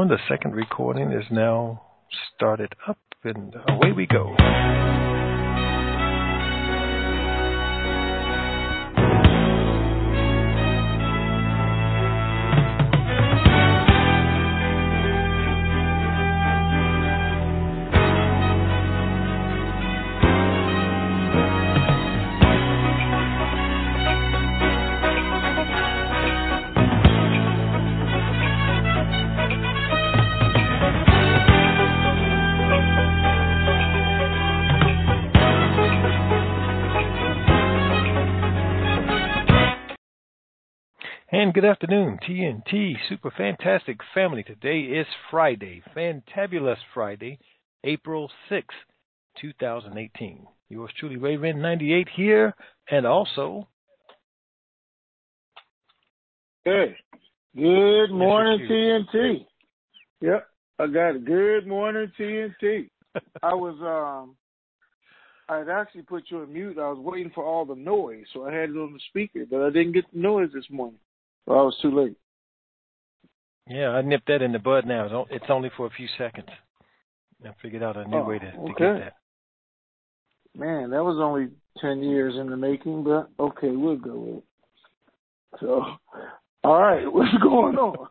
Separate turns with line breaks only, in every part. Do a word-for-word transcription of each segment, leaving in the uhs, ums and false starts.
The second recording is now started up, and away we go. And good afternoon, T N T Super Fantastic Family. Today is Friday, Fantabulous Friday, April sixth, twenty eighteen. Yours truly, Ray Ren ninety-eight here, and also...
Hey, good morning, T N T. Yep, I got it. Good morning, T N T. I was, um, I had actually put you on mute. I was waiting for all the noise, so I had it on the speaker, but I didn't get the noise this morning. Well, I was too late.
Yeah, I nipped that in the bud now. It's only for a few seconds. I figured out a new
oh,
way to, to
okay.
get that.
Man, that was only ten years in the making, but okay, we'll go with it. So, all right, what's going on?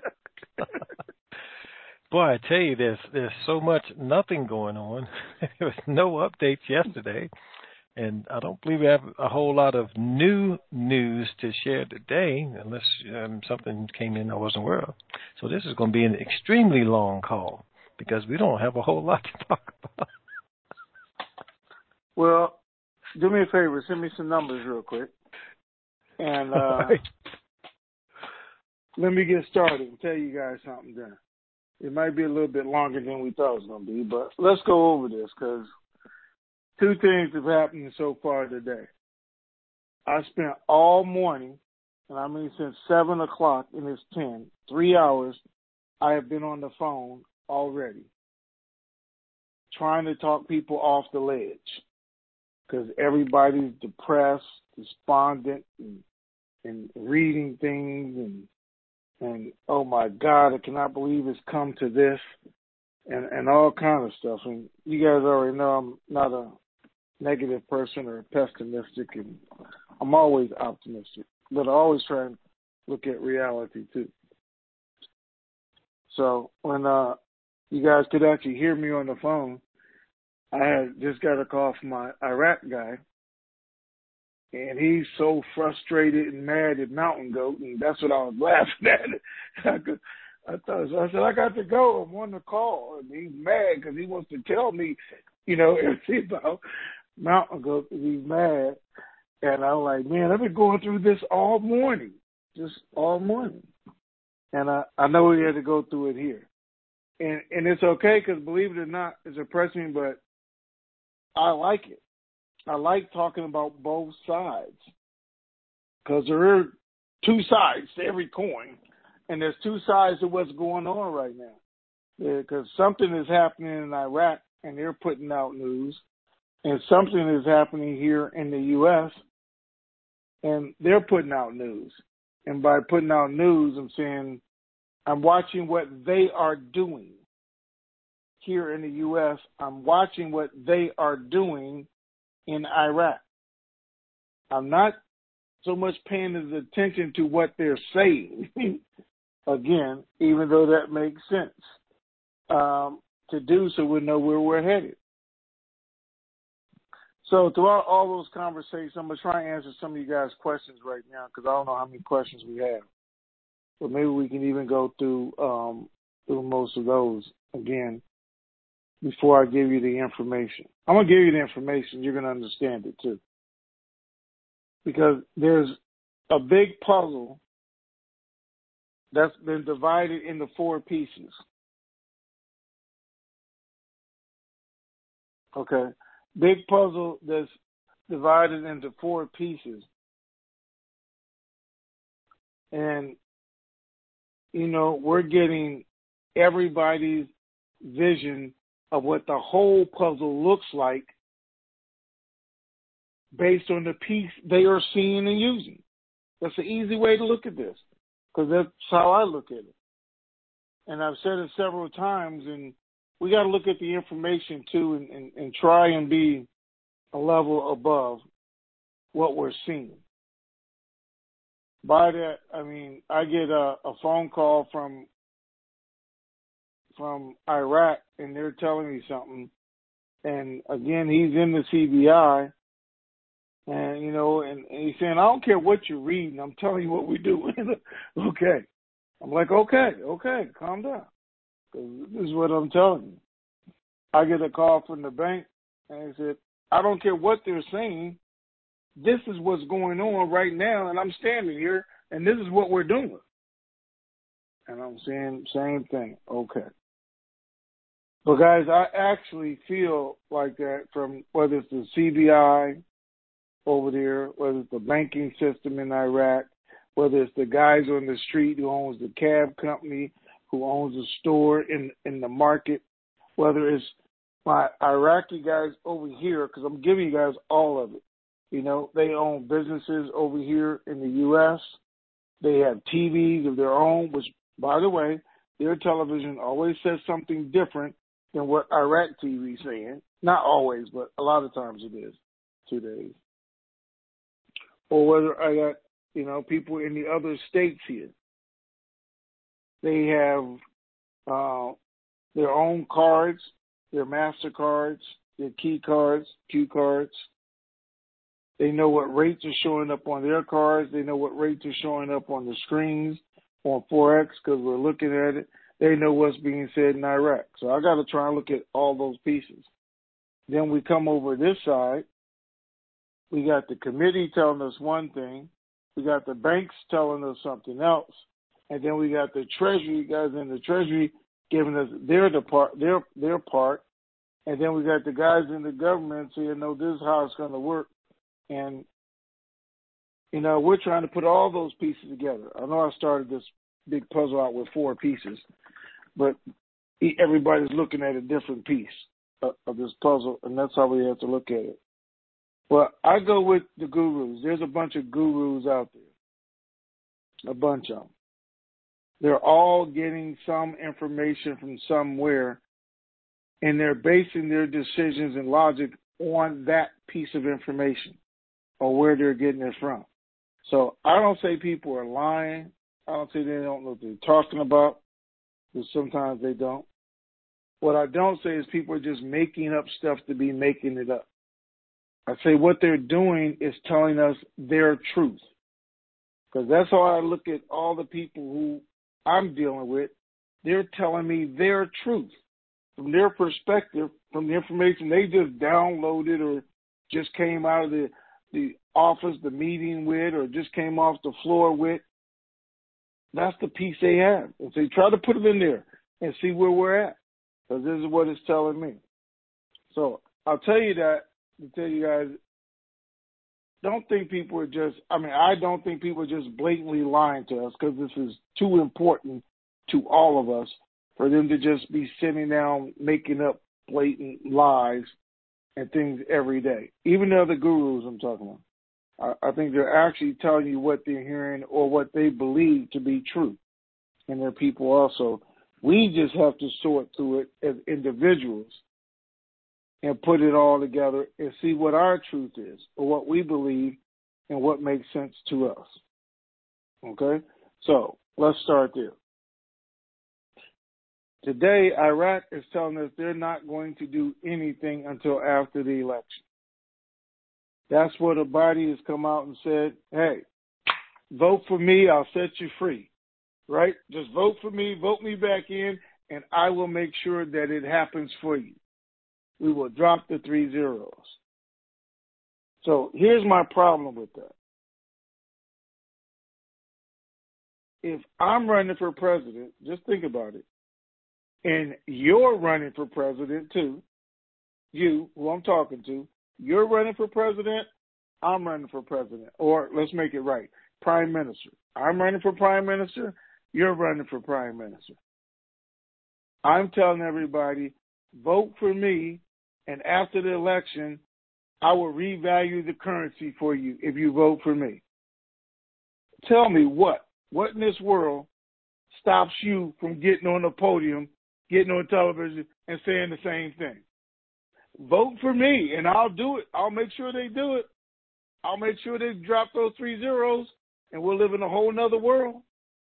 Boy, I tell you, there's there's so much nothing going on. There was no updates yesterday. And I don't believe we have a whole lot of new news to share today, unless um, something came in I wasn't aware of. So this is going to be an extremely long call because we don't have a whole lot to talk about.
Well, do me a favor, send me some numbers real quick, and uh,
right.
let me get started and tell you guys something. Then it might be a little bit longer than we thought it was going to be, but let's go over this because. Two things have happened so far today. I spent all morning, and I mean since seven o'clock, and it's ten, three hours, I have been on the phone already trying to talk people off the ledge because everybody's depressed, despondent, and, and reading things, and, and oh, my God, I cannot believe it's come to this, and, and all kind of stuff. And you guys already know I'm not a negative person or pessimistic, and I'm always optimistic, but I always try and look at reality too. So when uh, you guys could actually hear me on the phone, I had just got a call from my Iraq guy, and he's so frustrated and mad at Mountain Goat, and that's what I was laughing at. I, could, I thought so I said I got to go. I'm on the call, and he's mad because he wants to tell me, you know, everything about Mountain Goat because he's mad. And I'm like, man, I've been going through this all morning, just all morning. And I, I know we had to go through it here. And and it's okay because, believe it or not, it's depressing, but I like it. I like talking about both sides because there are two sides to every coin, and there's two sides to what's going on right now. Because something is happening in Iraq, and they're putting out news. And something is happening here in the U S, and they're putting out news. And by putting out news, I'm saying I'm watching what they are doing. Here in the U S, I'm watching what they are doing in Iraq. I'm not so much paying attention to what they're saying, again, even though that makes sense. Um, to do so, we know where we're headed. So throughout all those conversations, I'm going to try and answer some of you guys' questions right now because I don't know how many questions we have. But maybe we can even go through um, through most of those again before I give you the information. I'm going to give you the information. You're going to understand it too. Because there's a big puzzle that's been divided into four pieces. Okay. Big puzzle that's divided into four pieces. And, you know, we're getting everybody's vision of what the whole puzzle looks like based on the piece they are seeing and using. That's an easy way to look at this because that's how I look at it. and I've said it several times, and we got to look at the information too, and, and, and try and be a level above what we're seeing. By that, I mean I get a, a phone call from from Iraq, and they're telling me something. And again, he's in the C B I, and you know, and, and he's saying, "I don't care what you're reading. I'm telling you what we do." Okay, I'm like, "Okay, okay, calm down, because this is what I'm telling you." I get a call from the bank, and he said, "I don't care what they're saying. This is what's going on right now, and I'm standing here, and this is what we're doing." And I'm saying, same thing. Okay. But guys, I actually feel like that from whether it's the C B I over there, whether it's the banking system in Iraq, whether it's the guys on the street who owns the cab company, who owns the store in in the market, whether it's my Iraqi guys over here, because I'm giving you guys all of it. You know, they own businesses over here in the U S. They have T Vs of their own, which, by the way, their television always says something different than what Iraq T V is saying. Not always, but a lot of times it is today. Or whether I got, you know, people in the other states here. They have uh, their own cards, their MasterCards, their key cards, Q cards. They know what rates are showing up on their cards. They know what rates are showing up on the screens on Forex because we're looking at it. They know what's being said in Iraq. So I got to try and look at all those pieces. Then we come over this side. We got the committee telling us one thing. We got the banks telling us something else. And then we got the Treasury guys in the Treasury giving us their depart, their their part. And then we got the guys in the government saying, no, this is how it's going to work. And, you know, we're trying to put all those pieces together. I know I started this big puzzle out with four pieces, but everybody's looking at a different piece of, of this puzzle, and that's how we have to look at it. Well, I go with the gurus. There's a bunch of gurus out there, a bunch of them. They're all getting some information from somewhere, and they're basing their decisions and logic on that piece of information or where they're getting it from. So I don't say people are lying. I don't say they don't know what they're talking about, because sometimes they don't. What I don't say is people are just making up stuff to be making it up. I say what they're doing is telling us their truth, because that's how I look at all the people who I'm dealing with. They're telling me their truth from their perspective, from the information they just downloaded or just came out of the, the office, the meeting with, or just came off the floor with. That's the piece they have. And so you try to put it in there and see where we're at, because this is what it's telling me. So I'll tell you that to tell you guys, don't think people are just, I mean, I don't think people are just blatantly lying to us, because this is too important to all of us for them to just be sitting down making up blatant lies and things every day. Even the other gurus I'm talking about. I, I think they're actually telling you what they're hearing or what they believe to be true. And they're people also. We just have to sort through it as individuals and put it all together and see what our truth is or what we believe and what makes sense to us. Okay? So let's start there. Today, Iraq is telling us they're not going to do anything until after the election. That's where the body has come out and said, hey, vote for me, I'll set you free. Right? Just vote for me, vote me back in, and I will make sure that it happens for you. We will drop the three zeros. So here's my problem with that. If I'm running for president, just think about it, and you're running for president too, you, who I'm talking to, you're running for president, I'm running for president. Or let's make it right, prime minister. I'm running for prime minister, you're running for prime minister. I'm telling everybody, vote for me, and after the election, I will revalue the currency for you if you vote for me. Tell me what? What in this world stops you from getting on the podium, getting on television, and saying the same thing. Vote for me, and I'll do it. I'll make sure they do it. I'll make sure they drop those three zeros, and we'll live in a whole nother world.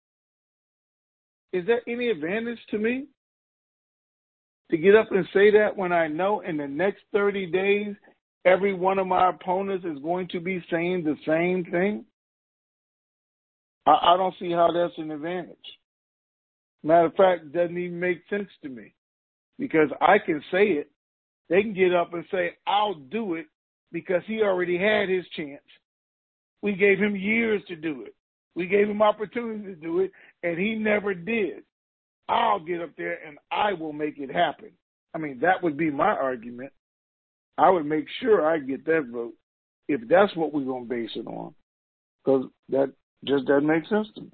Is there any advantage to me to get up and say that when I know in the next thirty days, every one of my opponents is going to be saying the same thing? I, I don't see how that's an advantage. Matter of fact, it doesn't even make sense to me because I can say it. They can get up and say, I'll do it because he already had his chance. We gave him years to do it. We gave him opportunity to do it, and he never did. I'll get up there and I will make it happen. I mean, that would be my argument. I would make sure I get that vote if that's what we're going to base it on, because that just doesn't make sense to me.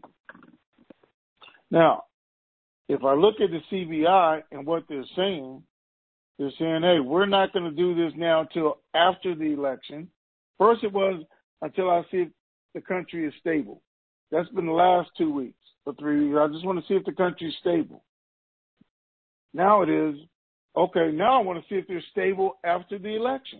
Now, if I look at the C B I and what they're saying, they're saying, hey, we're not going to do this now until after the election. First it was until I see if the country is stable. That's been the last two weeks or three weeks. I just want to see if the country is stable. Now it is, okay, now I want to see if they're stable after the election.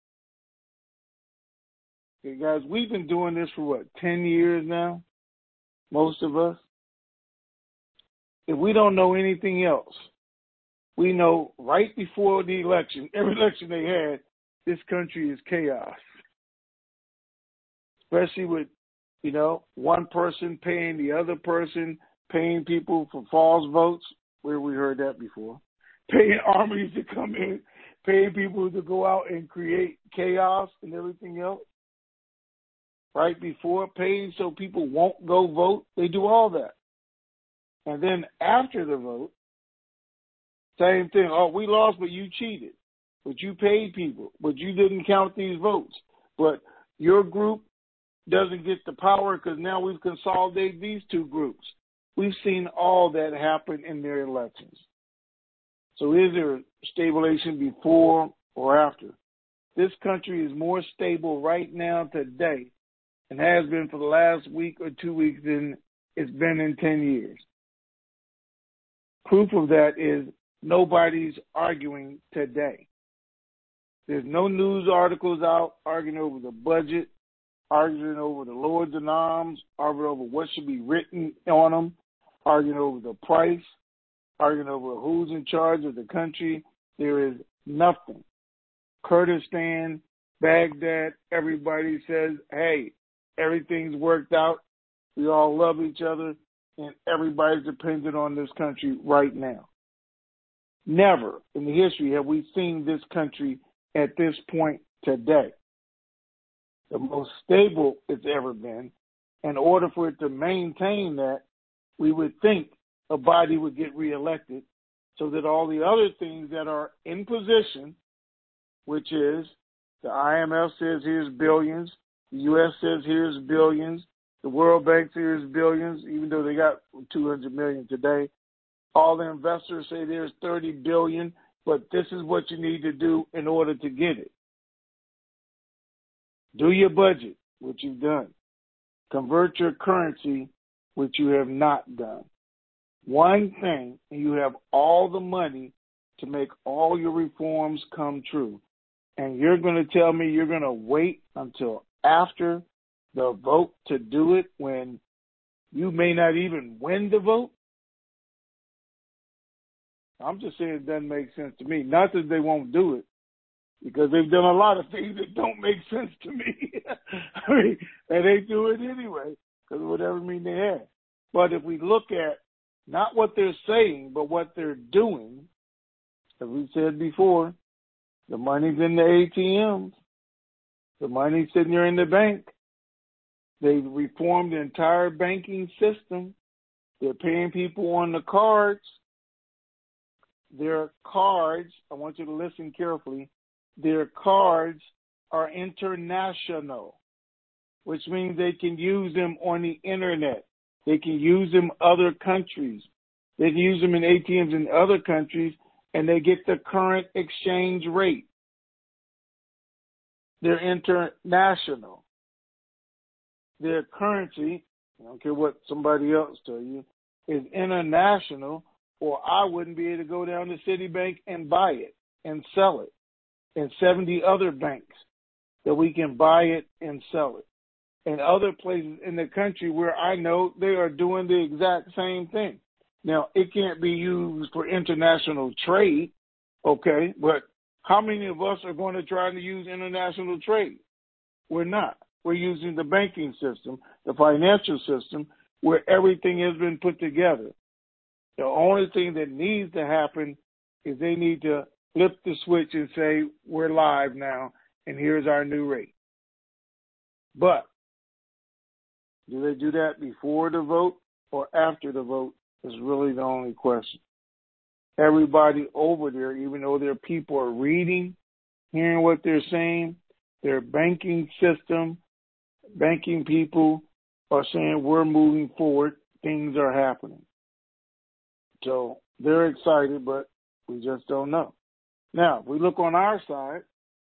Okay, guys, we've been doing this for, what, ten years now, most of us? If we don't know anything else, we know right before the election, every election they had, this country is chaos. Especially with, you know, one person paying the other person, paying people for false votes, where we heard that before, paying armies to come in, paying people to go out and create chaos and everything else. Right before, paying so people won't go vote. They do all that. And then after the vote, same thing. Oh, we lost, but you cheated. But you paid people. But you didn't count these votes. But your group doesn't get the power because now we've consolidated these two groups. We've seen all that happen in their elections. So is there stabilization before or after? This country is more stable right now today and has been for the last week or two weeks than it's been in ten years. Proof of that is nobody's arguing today. There's no news articles out arguing over the budget, arguing over the Lords in Arms, arguing over what should be written on them, arguing over the price, arguing over who's in charge of the country. There is nothing. Kurdistan, Baghdad, everybody says, hey, everything's worked out. We all love each other, and everybody's dependent on this country right now. Never in the history have we seen this country at this point today. The most stable it's ever been. In order for it to maintain that, we would think a body would get reelected so that all the other things that are in position, which is the I M F says here's billions, the U S says here's billions, the World Bank says here's billions, even though they got two hundred million today. All the investors say there's thirty billion, but this is what you need to do in order to get it. Do your budget, which you've done. Convert your currency, which you have not done. One thing, and you have all the money to make all your reforms come true. And you're going to tell me you're going to wait until after the vote to do it when you may not even win the vote? I'm just saying it doesn't make sense to me. Not that they won't do it, because they've done a lot of things that don't make sense to me. I mean, and they do it anyway, because whatever mean they have. But if we look at not what they're saying, but what they're doing, as we said before, the money's in the A T Ms. The money's sitting there in the bank. They've reformed the entire banking system. They're paying people on the cards. Their cards, I want you to listen carefully, their cards are international, which means they can use them on the internet. They can use them in other countries. They can use them in A T Ms in other countries, and they get the current exchange rate. They're international. Their currency, I don't care what somebody else tell you, is international, or I wouldn't be able to go down to Citibank and buy it and sell it, and seventy other banks that we can buy it and sell it. And other places in the country where I know they are doing the exact same thing. Now, it can't be used for international trade, okay, but how many of us are going to try to use international trade? We're not. We're using the banking system, the financial system, where everything has been put together. The only thing that needs to happen is they need to flip the switch and say, we're live now, and here's our new rate. But do they do that before the vote or after the vote is really the only question. Everybody over there, even though their people are reading, hearing what they're saying, their banking system, banking people are saying we're moving forward, things are happening. So they're excited, but we just don't know. Now, if we look on our side,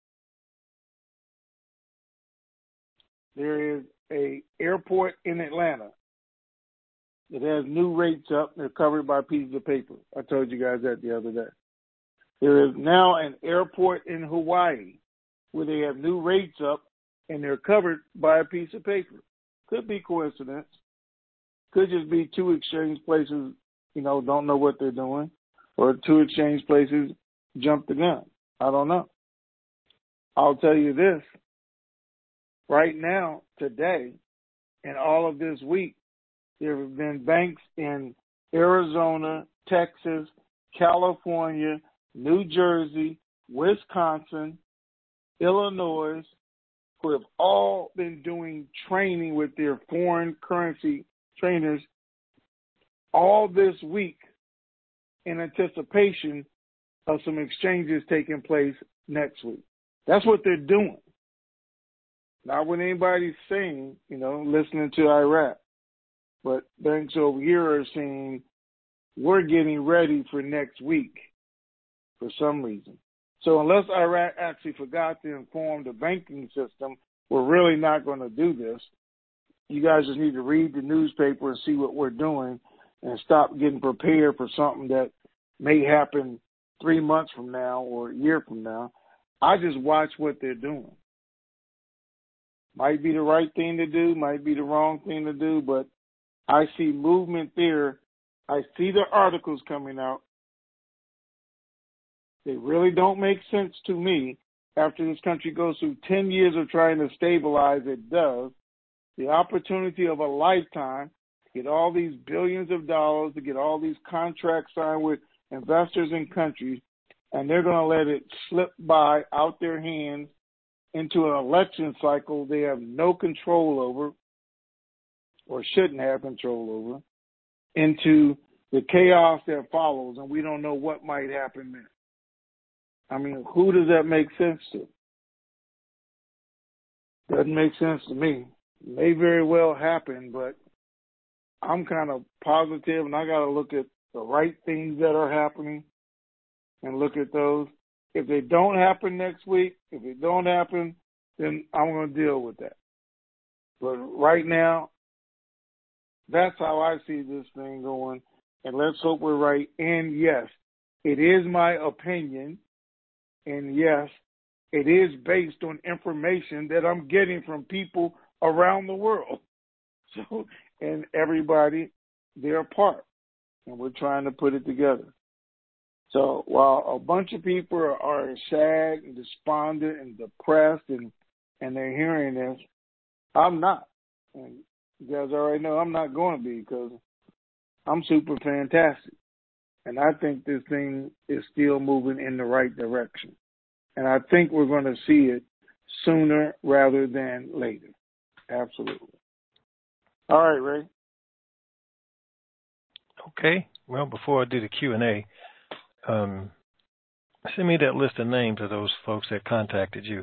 there is a airport in Atlanta that has new rates up. They're covered by pieces of paper. I told you guys that the other day. There is now an airport in Hawaii where they have new rates up and they're covered by a piece of paper. Could be coincidence. Could just be two exchange places, you know, don't know what they're doing, or two exchange places jumped the gun. I don't know. I'll tell you this. Right now, today, and all of this week, there have been banks in Arizona, Texas, California, New Jersey, Wisconsin, Illinois, who have all been doing training with their foreign currency trainers all this week in anticipation of some exchanges taking place next week. That's what they're doing. Not what anybody's saying, you know, listening to Iraq. But banks over here are saying, we're getting ready for next week for some reason. So unless Iraq actually forgot to inform the banking system, we're really not going to do this. You guys just need to read the newspaper and see what we're doing and stop getting prepared for something that may happen three months from now or a year from now. I just watch what they're doing. Might be the right thing to do, might be the wrong thing to do, but I see movement there. I see the articles coming out. They really don't make sense to me after this country goes through ten years of trying to stabilize. It does. The opportunity of a lifetime to get all these billions of dollars, to get all these contracts signed with investors and countries, and they're going to let it slip by out their hands into an election cycle they have no control over, or shouldn't have control over, into the chaos that follows, and we don't know what might happen there. I mean, who does that make sense to? Doesn't make sense to me. May very well happen, but I'm kind of positive, and I got to look at the right things that are happening and look at those. If they don't happen next week, if they don't happen, then I'm going to deal with that. But right now, that's how I see this thing going, and let's hope we're right. And yes, it is my opinion, and yes, it is based on information that I'm getting from people around the world. So, and everybody, they're part, and we're trying to put it together. So while a bunch of people are, are sad and despondent and depressed and, and they're hearing this, I'm not. And you guys already know I'm not going to be, because I'm super fantastic. And I think this thing is still moving in the right direction. And I think we're going to see it sooner rather than later. Absolutely. All right, Ray.
Okay. Well, before I do the Q and A, um, send me that list of names of those folks that contacted you.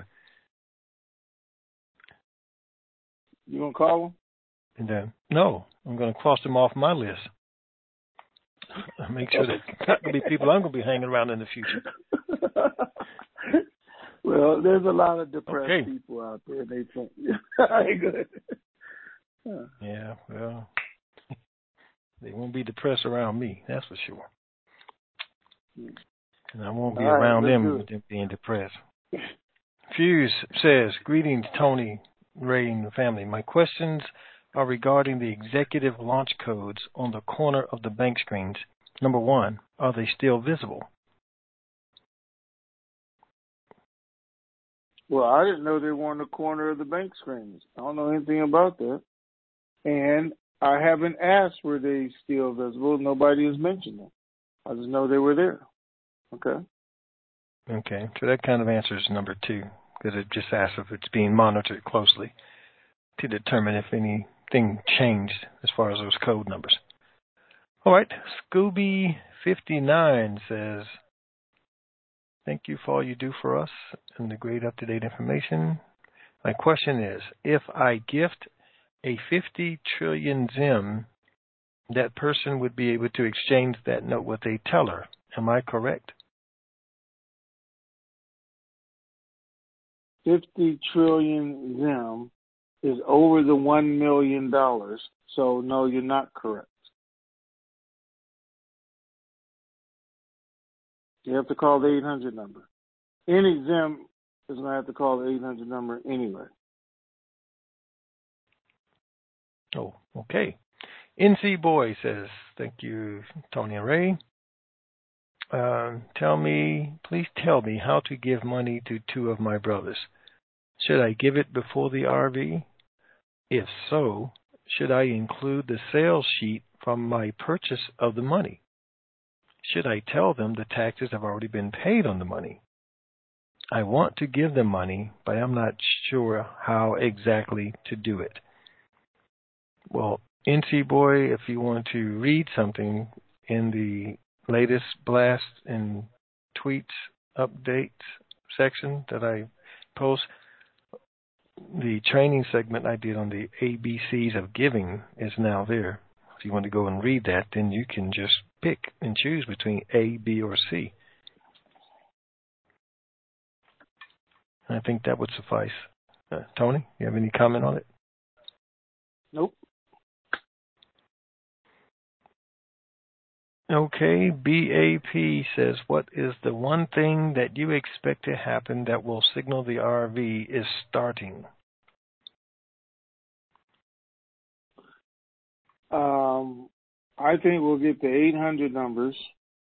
You going to call them?
And then, no, I'm going to cross them off my list. Make sure that not going to be people I'm going to be hanging around in the future.
Well, there's a lot of depressed
okay.
people out there. They think, all right, good.
Yeah, well, They won't be depressed around me, that's for sure. And I won't be
All right,
around
let's
them
do
with
it.
them being depressed. Fuse says, greetings, Tony, Ray, and the family. My questions are regarding the executive launch codes on the corner of the bank screens. Number one, are they still visible?
Well, I didn't know they were on the corner of the bank screens. I don't know anything about that. And I haven't asked were they still visible. Nobody has mentioned them. I just know they were there. Okay.
Okay, so that kind of answers number two, because it just asks if it's being monitored closely to determine if anything changed as far as those code numbers. All right, Scooby fifty-nine says, thank you for all you do for us and the great up-to-date information. My question is, if I gift a fifty trillion Zim, that person would be able to exchange that note with a teller. Am I correct?
fifty trillion Zim is over the one million dollars. So, no, you're not correct. You have to call the eight hundred number. Any Zim is going to have to call the eight hundred number anyway.
Oh, okay. N C Boy says, thank you, Tony and Ray. Uh, tell me, please tell me how to give money to two of my brothers. Should I give it before the R V? If so, should I include the sales sheet from my purchase of the money? Should I tell them the taxes have already been paid on the money? I want to give them money, but I'm not sure how exactly to do it. Well, N C Boy, if you want to read something in the latest blast and tweets updates section that I post, the training segment I did on the A B Cs of giving is now there. If you want to go and read that, then you can just pick and choose between A, B, or C. I think that would suffice. Uh, Tony, you have any comment on it?
Nope.
Okay, B A P says, what is the one thing that you expect to happen that will signal the R V is starting?
Um, I think we'll get the eight hundred numbers.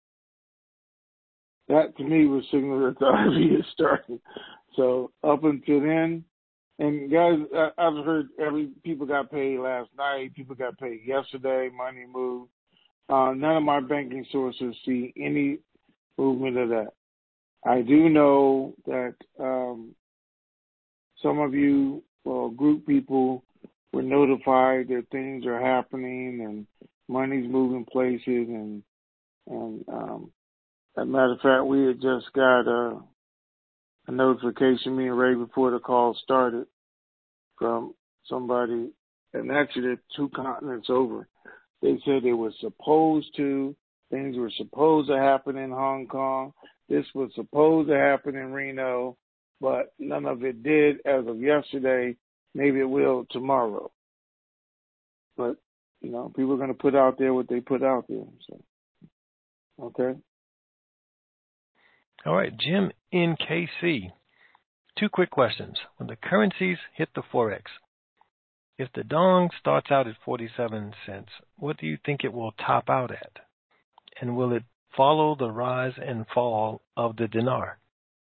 That, to me, was signal that the R V is starting. So up until then, and guys, I've heard every people got paid last night, people got paid yesterday, money moved. Uh, none of my banking sources see any movement of that. I do know that um, some of you, well, group people, were notified that things are happening and money's moving places. And, and um, as a matter of fact, we had just got a, a notification, me and Ray, before the call started, from somebody, and actually they're two continents over. They said it was supposed to, things were supposed to happen in Hong Kong. This was supposed to happen in Reno, but none of it did as of yesterday. Maybe it will tomorrow. But, you know, people are going to put out there what they put out there. So, okay.
All right, Jim in K C. Two quick questions. When the currencies hit the Forex, if the dong starts out at forty-seven cents, what do you think it will top out at? And will it follow the rise and fall of the dinar?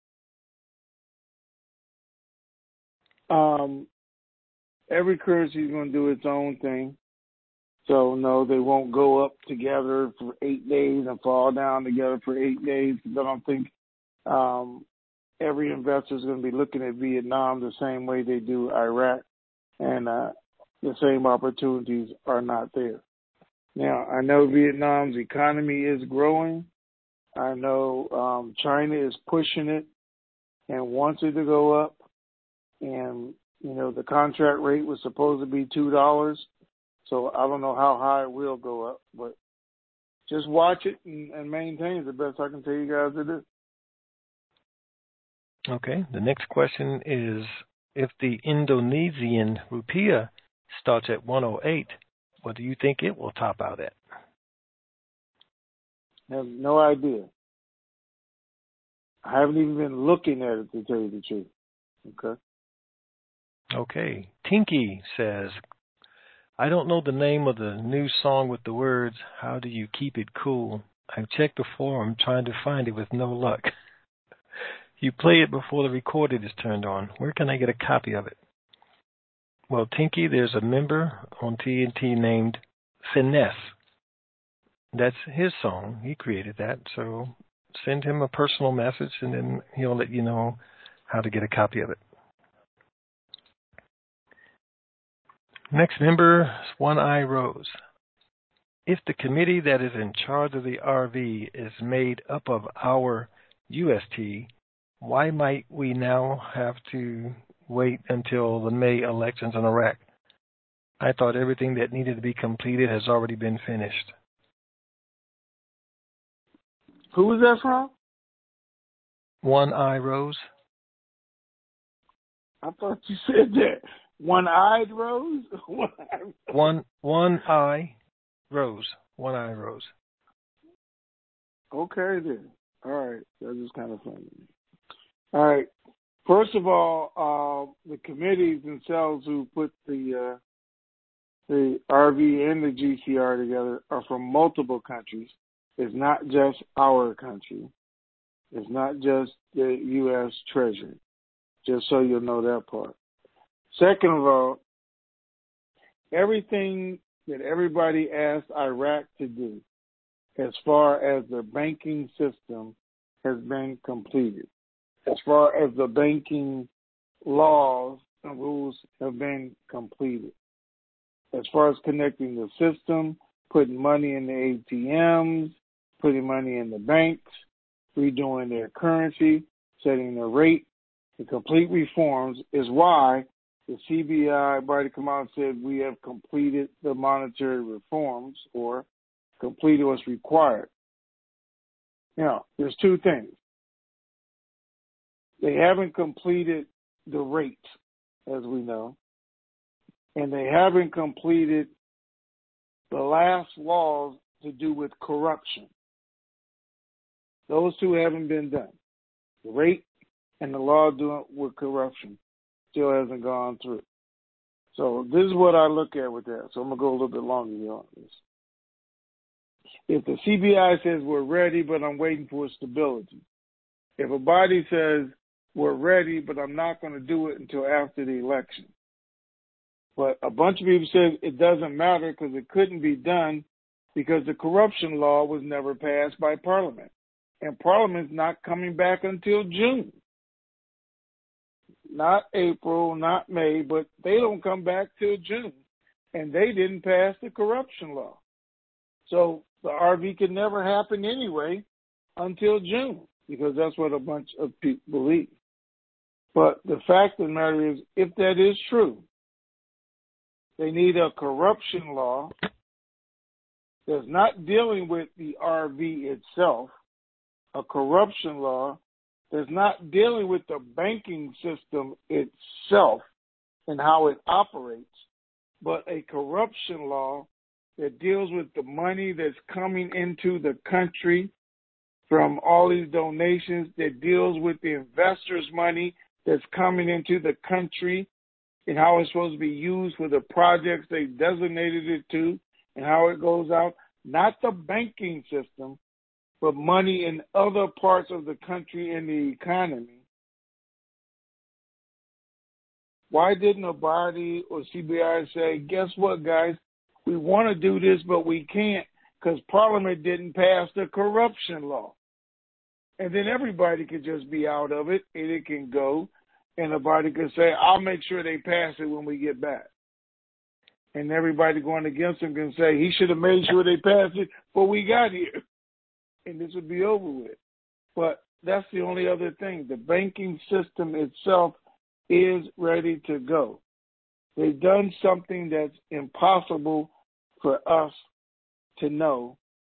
Um, every currency is going to do its own thing. So, no, they won't go up together for eight days and fall down together for eight days. I don't think um, every investor is going to be looking at Vietnam the same way they do Iraq, and uh, the same opportunities are not there. Now, I know Vietnam's economy is growing. I know um, China is pushing it and wants it to go up. And, you know, the contract rate was supposed to be two dollars. So I don't know how high it will go up. But just watch it and, and maintain it the best I can tell you guys to do.
Okay. The next question is, if the Indonesian rupiah starts at one oh eight, what do you think it will top out at?
have no idea. I haven't even been looking at it, to tell you the truth. Okay.
Okay. Tinky says, I don't know the name of the new song with the words, how do you keep it cool? I've checked the forum trying to find it with no luck. You play it before the recording is turned on. Where can I get a copy of it? Well, Tinky, there's a member on T N T named Finesse. That's his song. He created that. So send him a personal message, and then he'll let you know how to get a copy of it. Next member, One Eye Rose. If the committee that is in charge of the R V is made up of our U S T, why might we now have to wait until the May elections in Iraq? I thought everything that needed to be completed has already been finished.
Who was that from?
One Eye Rose.
I thought you said that. One-eyed Rose?
one One Eye Rose. One Eye Rose.
Okay, then. All right. That is kind of funny. All right. First of all, uh, the committees themselves who put the uh, the R V and the G C R together are from multiple countries. It's not just our country. It's not just the U S Treasury. Just so you'll know that part. Second of all, everything that everybody asked Iraq to do as far as the banking system has been completed. As far as the banking laws and rules have been completed. As far as connecting the system, putting money in the A T Ms, putting money in the banks, redoing their currency, setting the rate, the complete reforms is why the C B I body come out and said we have completed the monetary reforms or completed what's required. Now, there's two things. They haven't completed the rates, as we know, and they haven't completed the last laws to do with corruption. Those two haven't been done. The rate and the law doing with corruption still hasn't gone through. So this is what I look at with that. So I'm going to go a little bit longer here on this. If the C B I says we're ready, but I'm waiting for stability. If a body says we're ready, but I'm not going to do it until after the election. But a bunch of people said it doesn't matter because it couldn't be done because the corruption law was never passed by Parliament. And Parliament's not coming back until June. Not April, not May, but they don't come back till June. And they didn't pass the corruption law. So the R V could never happen anyway until June because that's what a bunch of people believe. But the fact of the matter is, if that is true, they need a corruption law that's not dealing with the R V itself, a corruption law that's not dealing with the banking system itself and how it operates, but a corruption law that deals with the money that's coming into the country from all these donations, that deals with the investors' money that's coming into the country and how it's supposed to be used for the projects they designated it to and how it goes out. Not the banking system, but money in other parts of the country and the economy. Why didn't a body or C B I say, guess what, guys? We want to do this, but we can't because Parliament didn't pass the corruption law. And then everybody could just be out of it, and it can go, and a body could say, I'll make sure they pass it when we get back. And everybody going against them can say, he should have made sure they passed it before we got here. And this would be over with. But that's the only other thing. The banking system itself is ready to go. They've done something that's impossible for us to know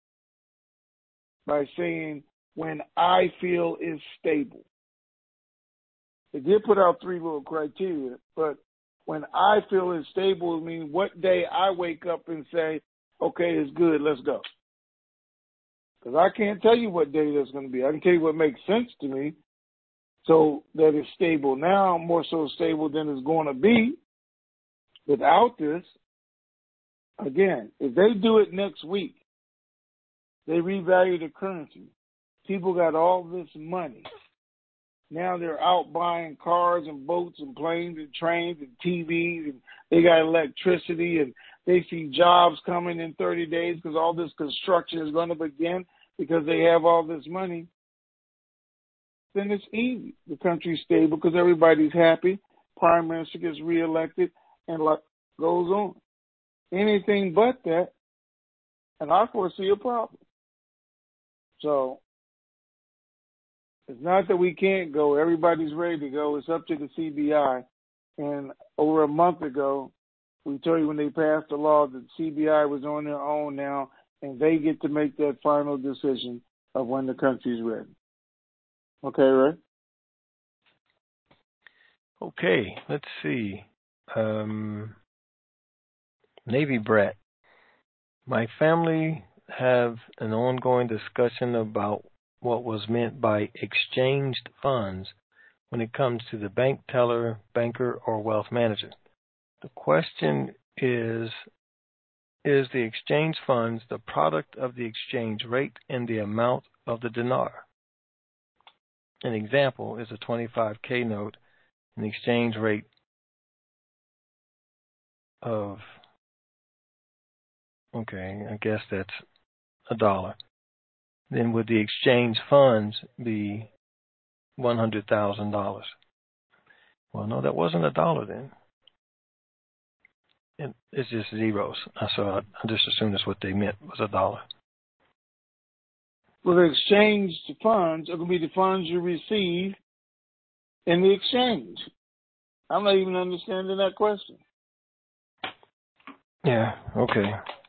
by saying, when I feel is stable. They did put out three little criteria, but when I feel is stable, it means what day I wake up and say, okay, it's good, let's go. Because I can't tell you what day that's going to be. I can tell you what makes sense to me so that it's stable now, more so stable than it's going to be. Without this, again, if they do it next week, they revalue the currency. People got all this money. Now they're out buying cars and boats and planes and trains and T Vs, and they got electricity, and they see jobs coming in thirty days because all this construction is going to begin because they have all this money. Then it's easy. The country's stable because everybody's happy. Prime Minister gets reelected, and life goes on. Anything but that, and I foresee a problem. So it's not that we can't go. Everybody's ready to go. It's up to the C B I. And over a month ago, we told you when they passed the law that C B I was on their own now, and they get to make that final decision of when the country's ready. Okay, Ray?
Okay, let's see. Um, Navy Brett. My family have an ongoing discussion about what was meant by exchanged funds when it comes to the bank teller, banker, or wealth manager. The question is, is the exchange funds the product of the exchange rate and the amount of the dinar? An example is a twenty-five K note, an exchange rate of, okay, I guess that's a dollar. Then would the exchange funds be one hundred thousand dollars? Well, no, that wasn't a dollar then. It, it's just zeros. So I, I just assumed that's what they meant was a dollar.
Well, the exchange funds are going to be the funds you receive in the exchange. I'm not even understanding that question.
Yeah, okay.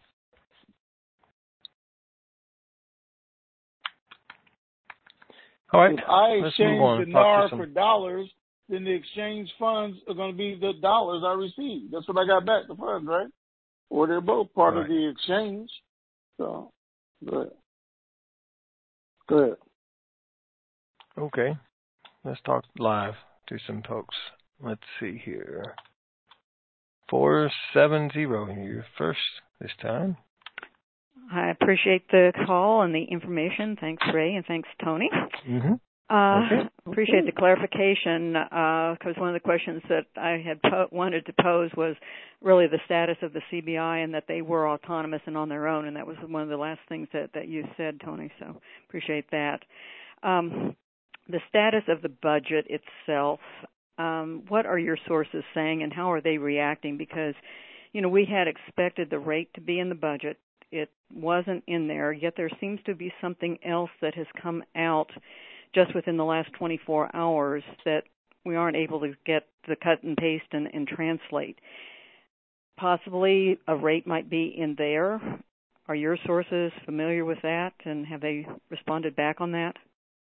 All right,
if I
let's move
exchange
on.
dinar
Some...
for dollars, then the exchange funds are going to be the dollars I received. That's what I got back, the funds, right? Or they're both part
right.
of the exchange. So, go ahead. Go ahead.
Okay, let's talk live to some folks. Let's see here. four seven zero, you're first this time.
I appreciate the call and the information. Thanks, Ray, and thanks, Tony.
Mm-hmm.
Uh,
okay.
Appreciate
okay.
the clarification because uh, one of the questions that I had po- wanted to pose was really the status of the C B I and that they were autonomous and on their own, and that was one of the last things that, that you said, Tony, so appreciate that. Um, the status of the budget itself, um, what are your sources saying and how are they reacting? Because, you know, we had expected the rate to be in the budget. It wasn't in there, yet there seems to be something else that has come out just within the last twenty-four hours that we aren't able to get the cut and paste and, and translate. Possibly a rate might be in there. Are your sources familiar with that, and have they responded back on that?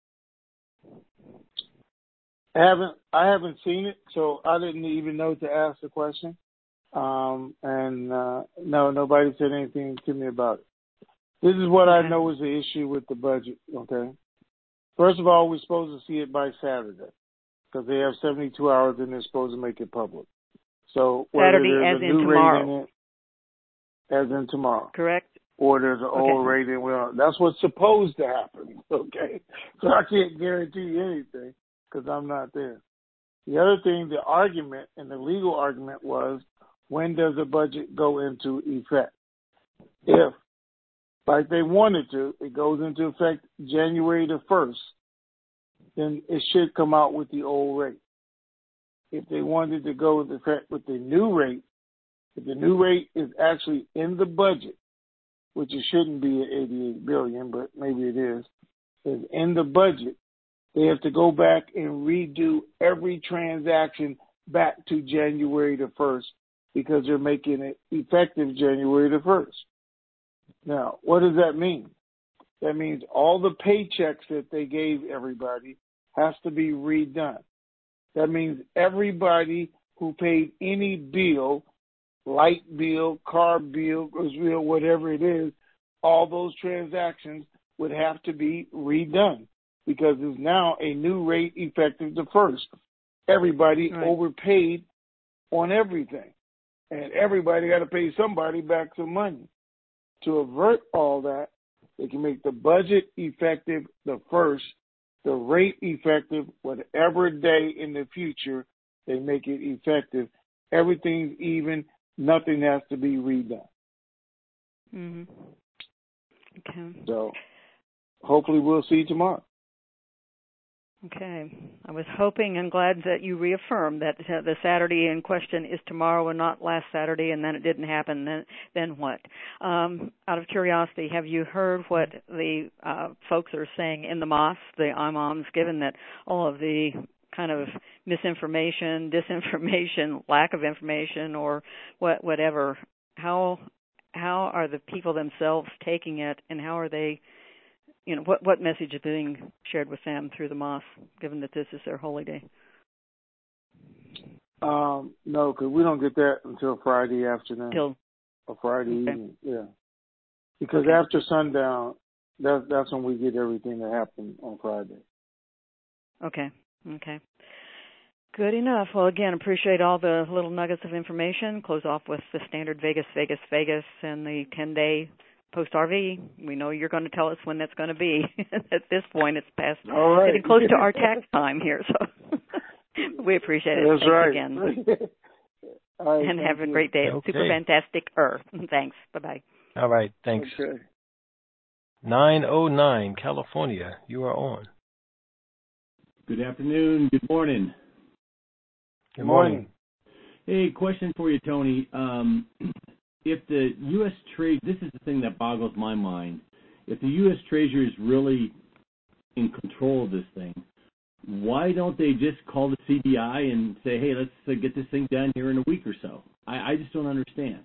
I haven't I haven't seen it, so I didn't even know to ask the question. Um, and uh, no, nobody said anything to me about it. This is what okay. I know is the issue with the budget, okay? First of all, we're supposed to see it by Saturday because they have seventy-two hours and they're supposed to make it public. So whether
Saturday
there's
as
a
in
new
tomorrow.
rate in it, as in tomorrow.
Correct.
Or there's an
okay.
old rate in, well, that's what's supposed to happen, okay? So I can't guarantee you anything because I'm not there. The other thing, the argument and the legal argument was, when does the budget go into effect? If, like they wanted to, it goes into effect January the first, then it should come out with the old rate. If they wanted to go into effect with the new rate, if the new rate is actually in the budget, which it shouldn't be at eighty-eight billion dollars, but maybe it is, is in the budget, they have to go back and redo every transaction back to January the first because they're making it effective January the first. Now, what does that mean? That means all the paychecks that they gave everybody has to be redone. That means everybody who paid any bill, light bill, car bill, grocery bill, whatever it is, all those transactions would have to be redone because there's now a new rate effective the first. Everybody
right.
overpaid on everything, and everybody got to pay somebody back some money. To avert all that, they can make the budget effective the first, the rate effective whatever day in the future they make it effective. Everything's even. Nothing has to be redone.
Mm-hmm. Okay.
So hopefully we'll see you tomorrow.
Okay. I was hoping and glad that you reaffirmed that uh, the Saturday in question is tomorrow and not last Saturday, and then it didn't happen. Then, then what? Um, out of curiosity, have you heard what the uh, folks are saying in the mosque, the imams, given that all of the kind of misinformation, disinformation, lack of information, or what, whatever? How how are the people themselves taking it, and how are they? You know, what, what message is being shared with them through the mosque, given that this is their holy day?
Um, no, because we don't get that until Friday afternoon.
Till
or Friday
okay.
evening, yeah. Because
okay.
after sundown, that's, that's when we get everything that happened on Friday.
Okay, okay. Good enough. Well, again, appreciate all the little nuggets of information. Close off with the standard Vegas, Vegas, Vegas, and the ten-day post-R V. We know you're going to tell us when that's going to be. At this point, it's past
All right.
getting close to our tax time here, so we appreciate it.
That's
Thanks
right.
again.
All right,
and have a
you.
great day.
Okay.
Super fantastic-er. Thanks. Bye-bye.
All right. Thanks.
Okay.
nine oh nine, California. You are on.
Good afternoon. Good morning.
Good morning.
Hey, question for you, Tony. Um, if the U S trade, this is the thing that boggles my mind. If the U S Treasury is really in control of this thing, why don't they just call the C B I and say, hey, let's uh, get this thing done here in a week or so? I, I just don't understand.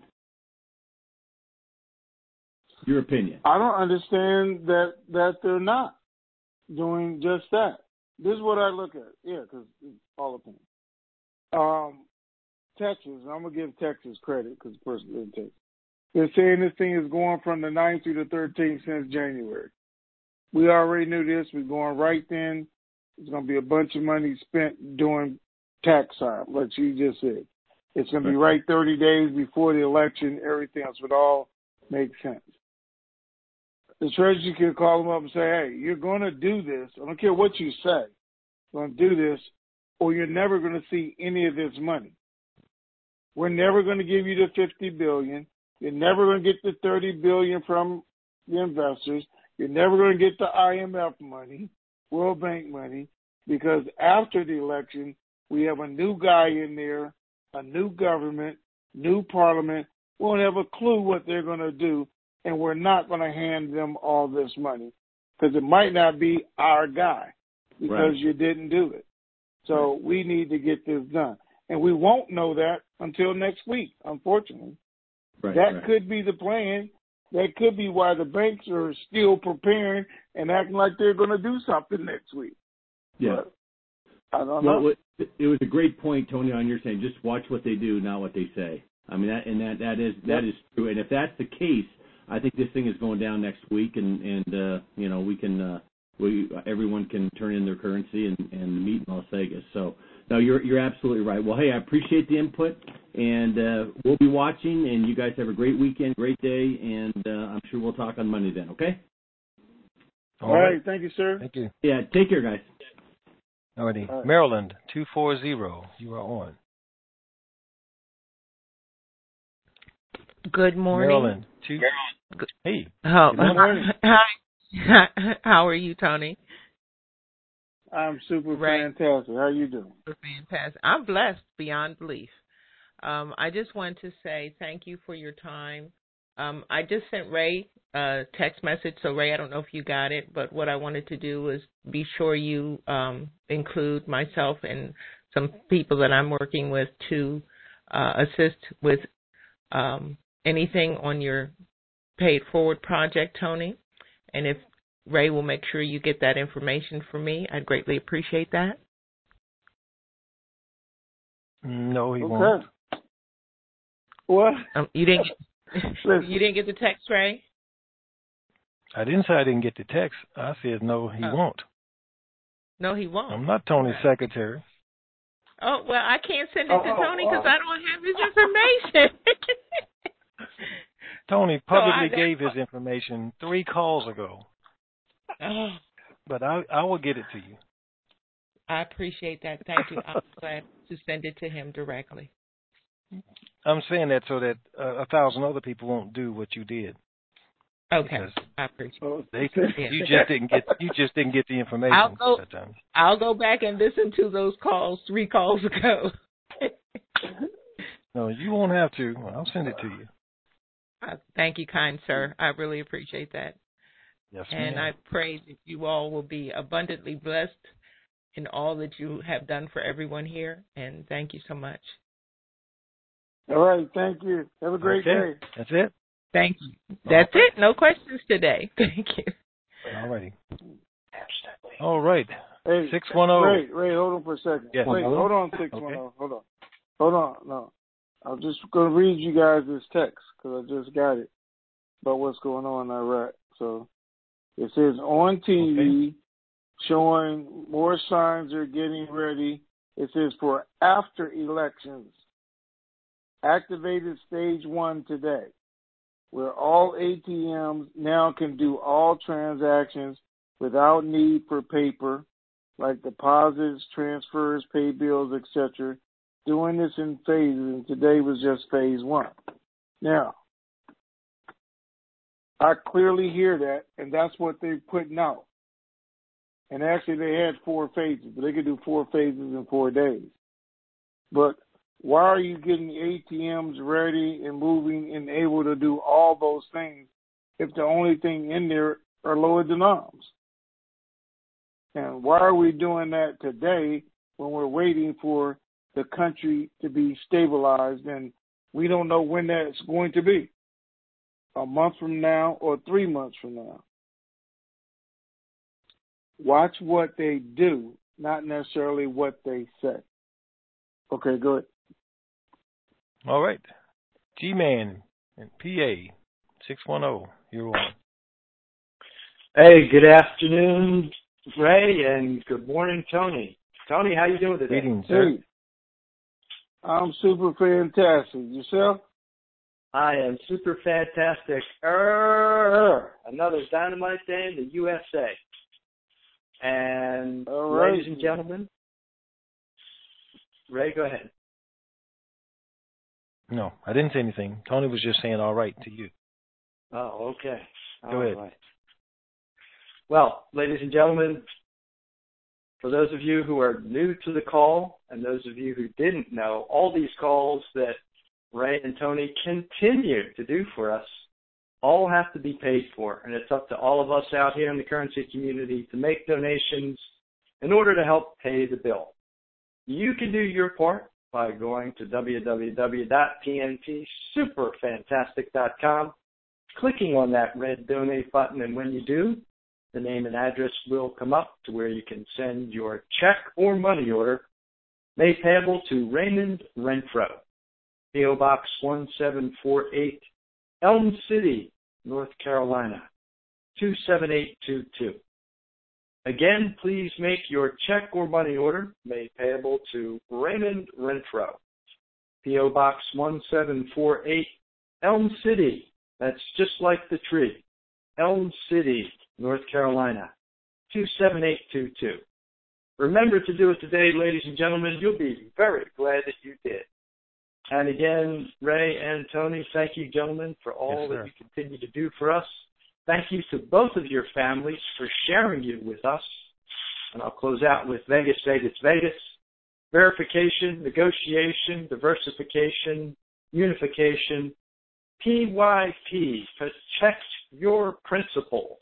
Your opinion.
I don't understand that, that they're not doing just that. This is what I look at. Yeah, because it's all opinion. Um, Texas, I'm going to give Texas credit because the person didn't take. They're saying this thing is going from the ninth through the thirteenth since January. We already knew this. We're going right then. There's going to be a bunch of money spent doing tax time, like you just said. It's going to be right thirty days before the election. Everything else would all make sense. The Treasury can call them up and say, hey, you're going to do this. I don't care what you say. You're going to do this, or you're never going to see any of this money. We're never going to give you the fifty billion dollars. You're never going to get the thirty billion dollars from the investors. You're never going to get the I M F money, World Bank money, because after the election, we have a new guy in there, a new government, new parliament. We won't have a clue what they're going to do, and we're not going to hand them all this money because it might not be our guy because
right.
you didn't do it. So we need to get this done. And we won't know that until next week, unfortunately.
Right,
that
right.
could be the plan. That could be why the banks are still preparing and acting like they're going to do something next week.
Yeah.
But I don't
well,
know.
It was a great point, Tony, on your saying just watch what they do, not what they say. I mean, that, and that, that is that
Yep.
is true. And if that's the case, I think this thing is going down next week, and and uh, you know we can uh, we everyone can turn in their currency and, and meet in Las Vegas. So no, you're you're absolutely right. Well, hey, I appreciate the input, and uh, we'll be watching. And you guys have a great weekend, great day, and uh, I'm sure we'll talk on Monday then. Okay.
All, All right. right. Thank you, sir.
Thank you.
Yeah. Take care, guys.
Alrighty.
All right.
Maryland, two four zero. You are on.
Good morning.
Maryland, two.
Good.
Hey.
How,
Good morning.
hi. How are you, Tony?
I'm super
right.
fantastic. How are you doing?
Super fantastic. I'm blessed beyond belief. Um, I just want to say thank you for your time. Um, I just sent Ray a text message. So, Ray, I don't know if you got it, but what I wanted to do was be sure you um, include myself and some people that I'm working with to uh, assist with um, anything on your Paid Forward project, Tony. And if Ray will make sure you get that information for me, I'd greatly appreciate that.
No, he
okay.
won't.
What?
Um, you didn't get, you didn't get the text, Ray?
I didn't say I didn't get the text. I said no, he
Oh.
won't.
No, he won't.
I'm not Tony's secretary.
Oh, well, I can't send it
Oh,
to Tony
oh,
because
oh.
I don't have his information.
Tony
So I-
publicly
that's
gave his
what-
information three calls ago,
Oh,
but I I will get it to you.
I appreciate that. Thank you. I'm glad to send it to him directly.
I'm saying that so that uh, a thousand other people won't do what you did.
Okay,
Because
I appreciate it.
Oh,
They,
Yeah.
you just didn't get you just didn't get the information
I'll go-
that time.
I'll go back and listen to those calls three calls ago.
No, you won't have to. I'll send it to you.
Uh, Thank you, kind sir. I really appreciate that.
Yes,
And
ma'am.
I pray that you all will be abundantly blessed in all that you have done for everyone here. And thank you so much.
All right. Thank you. Have a great
Okay.
day.
That's it.
Thank you. That's
All right.
it. No questions today. Thank you.
All righty. All right.
Hey,
Six one zero.
Ray, Ray, hold on for a second.
Yes.
Wait, hold on, six one zero. Hold on. Hold on. No. I'm just going to read you guys this text because I just got it about what's going on in Iraq. So it says on T V,
Okay.
showing more signs are getting ready. It says for after elections, activated stage one today, where all A T Ms now can do all transactions without need for paper, like deposits, transfers, pay bills, et cetera, doing this in phases, and today was just phase one. Now, I clearly hear that, and that's what they're putting out. And actually, they had four phases, but they could do four phases in four days. But why are you getting A T Ms ready and moving and able to do all those things if the only thing in there are lower denoms? And why are we doing that today when we're waiting for the country to be stabilized, and we don't know when that's going to be, a month from now or three months from now? Watch what they do, not necessarily what they say. Okay, go ahead.
All right. G-Man and P A six one zero. You're on.
Hey, good afternoon, Ray, and good morning, Tony. Tony, how you doing today?
Greetings, sir.
Hey, I'm super fantastic. Yourself?
I am super fantastic. Err, another dynamite day in the U S A. And
All right.
ladies and gentlemen, Ray, go ahead.
No, I didn't say anything. Tony was just saying all right to you.
Oh, okay.
Go
All
ahead.
right. Well, ladies and gentlemen, for those of you who are new to the call and those of you who didn't know, all these calls that Ray and Tony continue to do for us all have to be paid for, and it's up to all of us out here in the currency community to make donations in order to help pay the bill. You can do your part by going to w w w dot p n p super fantastic dot com, clicking on that red donate button, and when you do, the name and address will come up to where you can send your check or money order made payable to Raymond Renfro, P O Box one seven four eight, Elm City, North Carolina, two seven eight two two. Again, please make your check or money order made payable to Raymond Renfro, P O Box one seven four eight, Elm City, that's just like the tree, Elm City, North Carolina, two seven eight two two. Remember to do it today, ladies and gentlemen. You'll be very glad that you did. And again, Ray and Tony, thank you, gentlemen, for all
Yes,
that
sir.
you continue to do for us. Thank you to both of your families for sharing you with us. And I'll close out with Vegas, Vegas, Vegas. Verification, negotiation, diversification, unification, P Y P, protect your principles.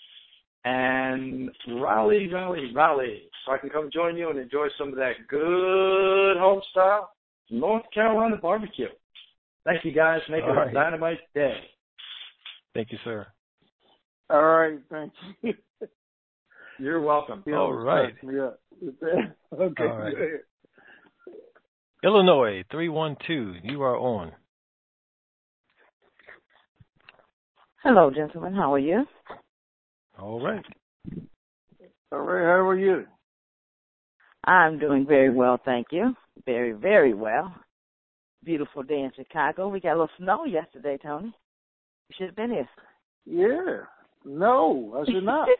And rally, rally, rally, so I can come join you and enjoy some of that good home style North Carolina barbecue. Thank you, guys. Make it
All
a
right.
dynamite day.
Thank you, sir.
All right, thank you.
You're welcome.
You
All
almost
right.
cracked me up. Okay,
All right.
go ahead.
Illinois three one two. You are on.
Hello, gentlemen. How are you?
All right.
All right, how are you?
I'm doing very well, thank you. Very, very well. Beautiful day in Chicago. We got a little snow yesterday, Tony. You should have been here.
Yeah. No, I should not.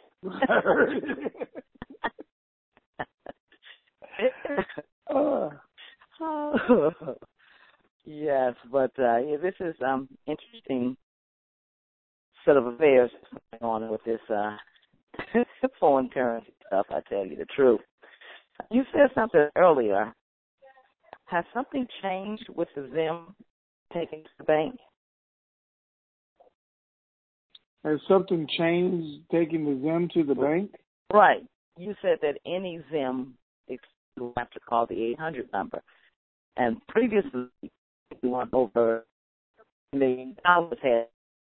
uh.
Oh. Yes, but uh, yeah, this is um interesting set of affairs going on with this uh, foreign currency stuff. I tell you the truth. You said something earlier. Has something changed with the Zim taking to the bank?
Has something changed taking the Zim to the bank?
Right. You said that any Zim you have to call the eight hundred number. And previously, we went over a million dollars had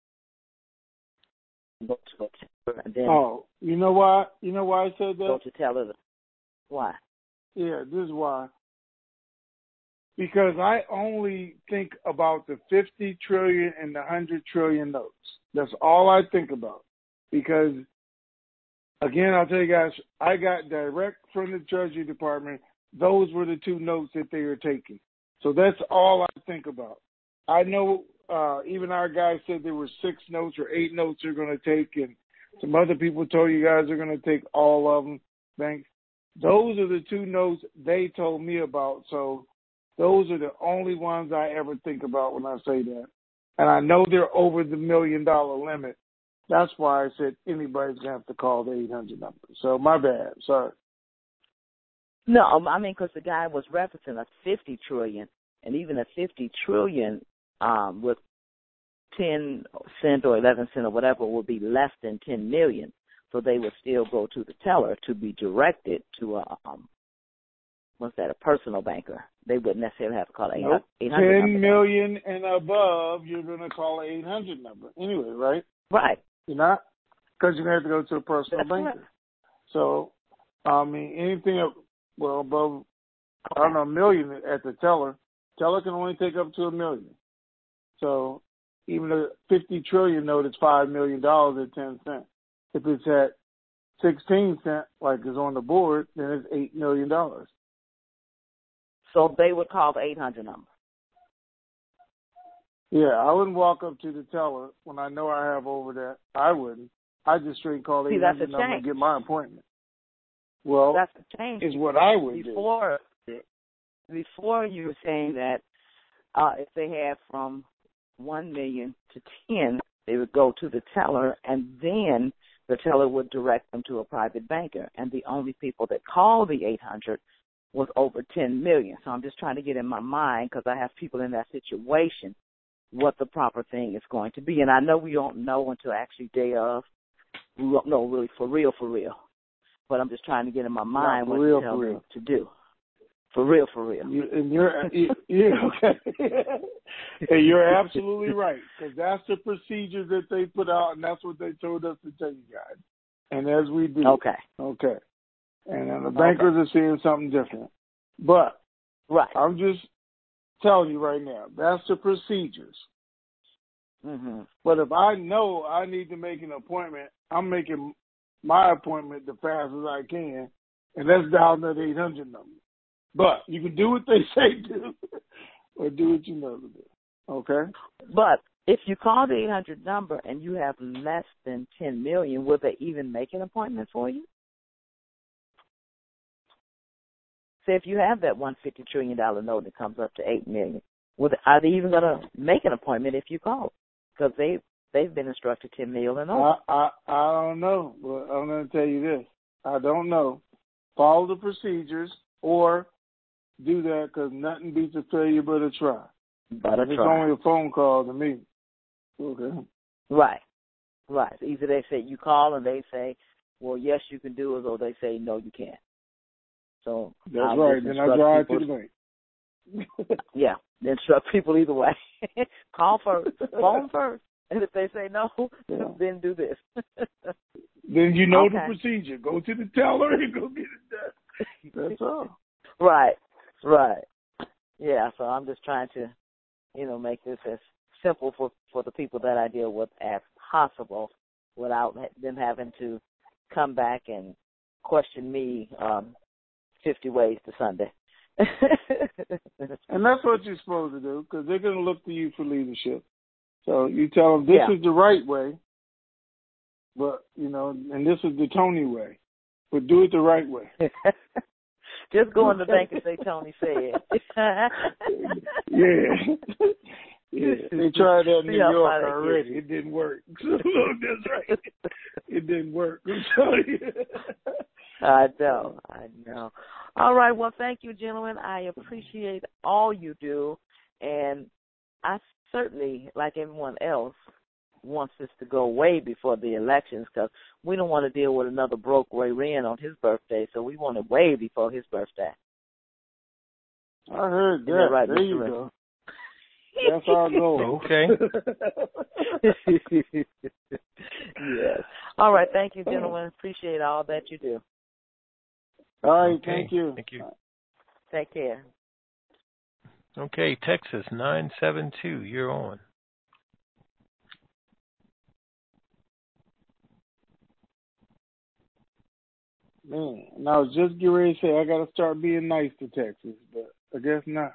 go to a teller and then
oh, you know why? You know why I said that?
Go to teller. Why?
Yeah, this is why. Because I only think about the fifty trillion and the one hundred trillion notes. That's all I think about. Because, again, I'll tell you guys, I got direct from the Treasury Department. Those were the two notes that they were taking. So that's all I think about. I know uh, even our guys said there were six notes or eight notes they're going to take, and some other people told you guys they're going to take all of them. Banks. Those are the two notes they told me about. So those are the only ones I ever think about when I say that. And I know they're over the million dollar limit. That's why I said anybody's going to have to call the eight hundred number. So my bad. Sorry.
No, I mean, because the guy was referencing a fifty trillion, and even a fifty trillion um, with ten cent or eleven cent or whatever would be less than ten million. So they would still go to the teller to be directed to a, um, what's that, a personal banker. They wouldn't necessarily have to call an
nope.
eight hundred
ten
number.
million and above, you're going to call an eight hundred number anyway, right?
Right.
You're not? Because you're going to have to go to a personal
That's
banker.
correct.
So, I mean, anything up, well, above, okay. I don't know, a million at the teller, teller can only take up to a million. So even a fifty trillion note is five million dollars at ten cents. If it's at sixteen cents, like is on the board, then it's eight million dollars.
So they would call the eight hundred number.
Yeah, I wouldn't walk up to the teller when I know I have over that. I wouldn't. I just straight call the eight hundred number and get my appointment. Well,
that's the change.
Is what I would
before,
do.
Before you were saying that uh, if they had from one million to ten, they would go to the teller, and then the teller would direct them to a private banker. And the only people that called the eight hundred was over ten million. So I'm just trying to get in my mind, because I have people in that situation, what the proper thing is going to be. And I know we don't know until actually day of. We don't know really for real, for real. But I'm just trying to get in my mind what
real,
to tell them to do. For real, for real.
You, and you're, you, you're okay. And you're absolutely right, because that's the procedure that they put out, and that's what they told us to tell you guys. And as we do.
Okay.
Okay. And then the bankers
okay.
are seeing something different. But
right.
I'm just telling you right now, that's the procedures.
Mm-hmm.
But if I know I need to make an appointment, I'm making my appointment the fastest I can, and that's down to the eight hundred number. But you can do what they say do, or do what you know to do. Okay?
But if you call the eight hundred number and you have less than ten million, will they even make an appointment for you? Say if you have that one hundred fifty trillion dollars note that comes up to eight million, will they, are they even going to make an appointment if you call? Because they, they've been instructed ten million and over.
I, I, I don't know, but I'm going to tell you this. I don't know. Follow the procedures or do that, because nothing beats a failure but a try.
But a
it's
try.
only a phone call to me. Okay.
Right. Right. Either they say you call and they say, well, yes, you can do it, or they say, no, you can't. So
that's
I'll
right. Then I drive to the bank.
Yeah. Instruct people either way. Call first. Phone first. And if they say no, yeah. then do this.
Then you know
okay.
the procedure. Go to the teller and go get it done. That's all.
Right. Right. Yeah, so I'm just trying to, you know, make this as simple for, for the people that I deal with as possible. without them having to come back and question me um, fifty ways to Sunday.
And that's what you're supposed to do, because they're going to look to you for leadership. So you tell them this
yeah.
is the right way, but, you know, and this is the Tony way. But do it the right way.
Just go in the bank and say Tony said.
yeah. Yeah. They tried that in New
See how
York
far they
already.
get.
It didn't work. That's right. It didn't work. I'm telling you.
I know. I know. All right. Well, thank you, gentlemen. I appreciate all you do. And I certainly, like everyone else, wants this to go way before the elections, because we don't want to deal with another broke Ray Ryan on his birthday, so we want it way before his birthday.
I heard that.
that right,
there
Mister
you
Ray?
go. That's our goal.
Okay.
Yes. All right. Thank you, gentlemen. Appreciate all that you do.
All right.
Okay.
Thank you.
Thank you.
Take care.
Okay, Texas nine seven two, you're on.
Man, and I was just getting ready to say I got to start being nice to Texas, but I guess not.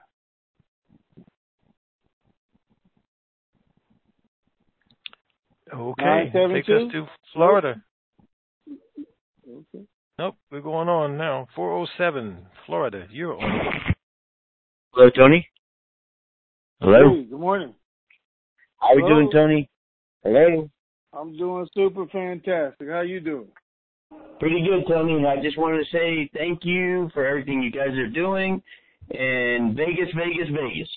Okay, take us to Florida. Okay. Nope, we're going on now. four oh seven, Florida, you're on.
Hello, Tony. Hello.
Hey, good morning.
How are you doing, Tony? Hello.
I'm doing super fantastic. How you doing?
Pretty good, Tony. And I just wanted to say thank you for everything you guys are doing. And Vegas, Vegas, Vegas.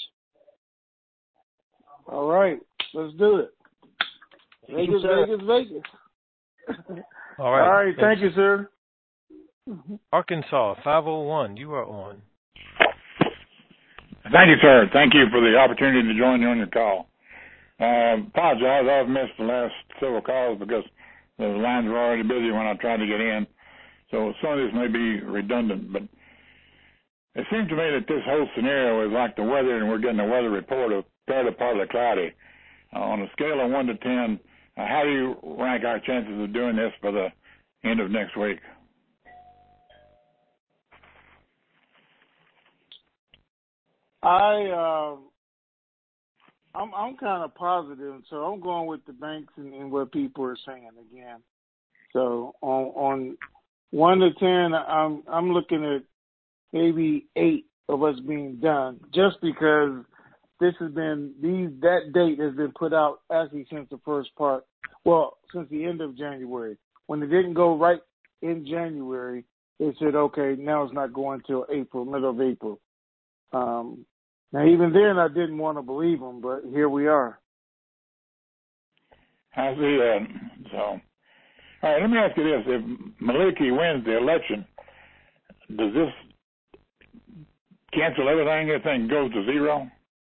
All right, let's do it. Vegas, Vegas, Vegas.
All right.
All right, thank you, sir.
Arkansas five oh one, you are on.
Thank you, sir. Thank you for the opportunity to join you on your call. Uh, apologize, I've missed the last several calls because the lines were already busy when I tried to get in. So some of this may be redundant, but it seems to me that this whole scenario is like the weather, and we're getting a weather report of fairly partly cloudy. Uh, on a scale of one to ten, uh, how do you rank our chances of doing this by the end of next week?
I um, I'm I'm kind of positive, so I'm going with the banks and, and what people are saying again. So on on one to ten, I'm I'm looking at maybe eight of us being done, just because this has been these that date has been put out actually since the first part. Well, since the end of January. When it didn't go right in January, they said, okay, now it's not going till April, middle of April. Um, now, even then, I didn't want to believe them, but here we are.
I see that. So, all right, let me ask you this. If Maliki wins the election, does this cancel everything? Everything goes to zero?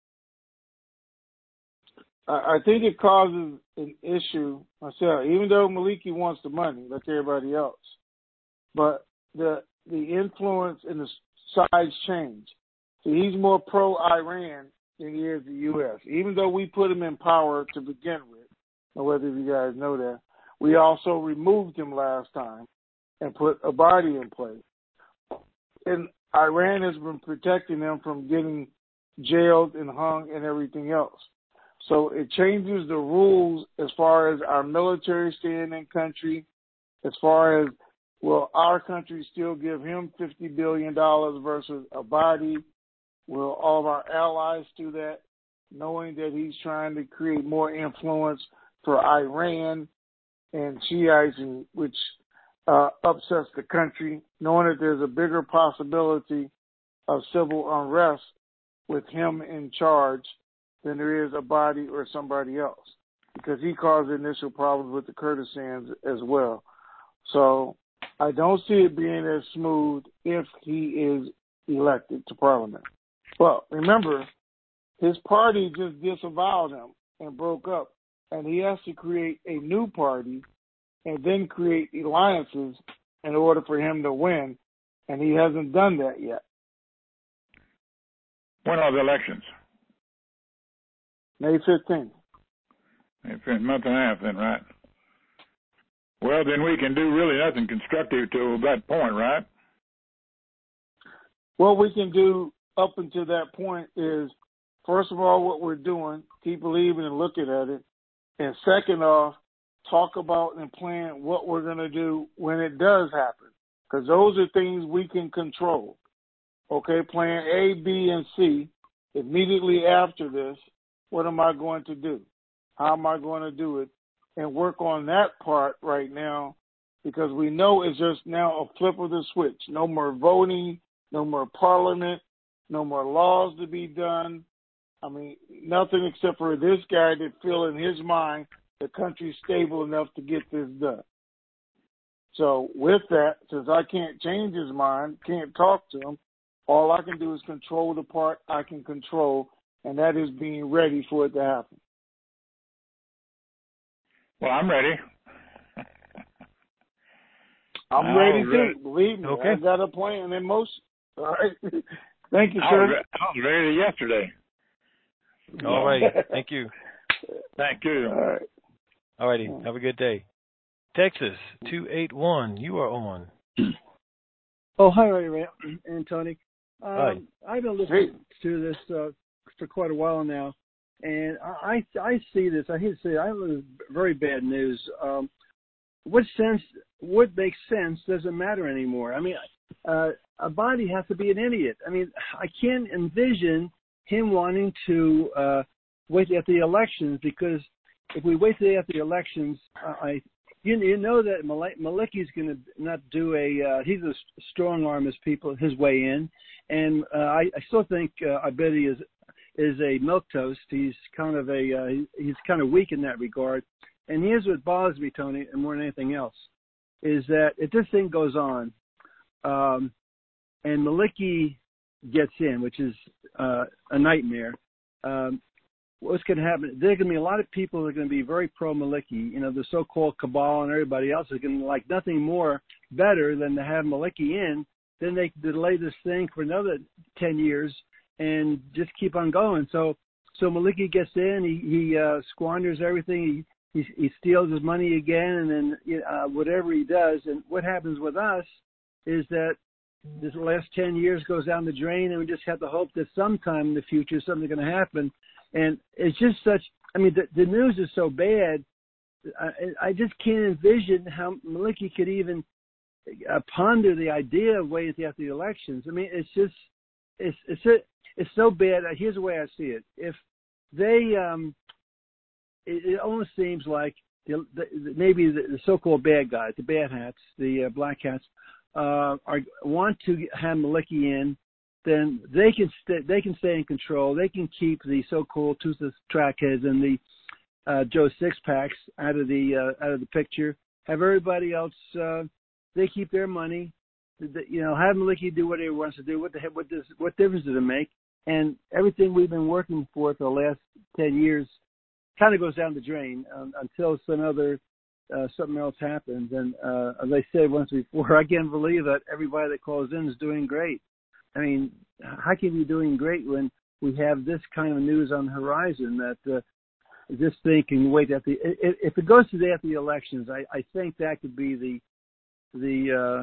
I think it causes an issue myself, even though Maliki wants the money like everybody else. But the the influence and the sides change. So he's more pro-Iran than he is the U S. Even though we put him in power to begin with, or whether you guys know that, we also removed him last time and put Abadi in place. And Iran has been protecting him from getting jailed and hung and everything else. So it changes the rules as far as our military staying in country, as far as, will our country still give him fifty billion dollars versus Abadi? Will all of our allies do that, knowing that he's trying to create more influence for Iran and Shiites, and, which uh, upsets the country, knowing that there's a bigger possibility of civil unrest with him in charge than there is Abadi or somebody else, because he caused initial problems with the Kurdistans as well. So I don't see it being as smooth if he is elected to parliament. Well, remember, his party just disavowed him and broke up, and he has to create a new party and then create alliances in order for him to win, and he hasn't done that yet.
When are the elections?
May fifteenth.
May fifteenth, month and a half then, right? well, then we can do really nothing constructive to that point, right?
What we can do up until that point is, first of all, what we're doing, keep believing and looking at it. And second off, talk about and plan what we're going to do when it does happen. Because those are things we can control. Okay, plan A, B, and C. Immediately after this, what am I going to do? How am I going to do it? And work on that part right now, because we know it's just now a flip of the switch. No more voting, no more parliament, no more laws to be done. I mean, nothing except for this guy that feel in his mind the country's stable enough to get this done. So with that, since I can't change his mind, can't talk to him, all I can do is control the part I can control, and that is being ready for it to happen.
Well, I'm ready.
I'm
All
ready
right.
too. Believe me,
Okay.
I got a plan in motion. All right. Thank you,
I
sir.
was, I was ready yesterday.
All right. Thank you.
Thank you.
All right.
All righty. Have a good day. Texas two eight one, you are on.
Oh, hi, Ray and Tony. Um,
Hi.
I've been listening to this uh, for quite a while now, and I I see this. I hate to say it, I was very bad news. Um, what sense? What makes sense doesn't matter anymore. I mean, uh, a body has to be an idiot. I mean, I can't envision him wanting to uh, wait at the elections, because if we wait till after the elections, uh, I you, you know that Malicki's going to not do a uh, he's a strong arm his people his way in, and uh, I, I still think uh, I bet he is is a milquetoast. He's kind of a uh, he's kind of weak in that regard. And here's what bothers me, Tony, and more than anything else, is that if this thing goes on, um, and Malicki gets in, which is uh, a nightmare, um, what's going to happen? There are going to be a lot of people that are going to be very pro-Malicki. You know, the so-called cabal and everybody else is going to like nothing more better than to have Malicki in. Then they can delay this thing for another ten years and just keep on going. So, so Malicki gets in, he, he uh, squanders everything. He, He, he steals his money again, and then you know, uh, whatever he does. And what happens with us is that this last ten years goes down the drain, and we just have to hope that sometime in the future something's going to happen. And it's just such, I mean, the, the news is so bad, I, I just can't envision how Malicki could even uh, ponder the idea of waiting after the elections. I mean, it's just, it's it's it's so bad. Here's the way I see it. If they, um, It, it almost seems like the, the, maybe the, the so-called bad guys, the bad hats, the uh, black hats, uh, are want to have Malicki in. Then they can st- they can stay in control. They can keep the so-called toothless trackheads and the uh, Joe Sixpacks out of the uh, out of the picture. Have everybody else uh, they keep their money. The, you know, have Malicki do whatever he wants to do. What the what does what difference does it make? And everything we've been working for for the last ten years kind of goes down the drain um, until some other uh, something else happens. And uh, as I said once before, I can't believe that everybody that calls in is doing great. I mean, how can you be doing great when we have this kind of news on the horizon that uh, this thing can wait at the if, if it goes to the after the elections, I, I think that could be the the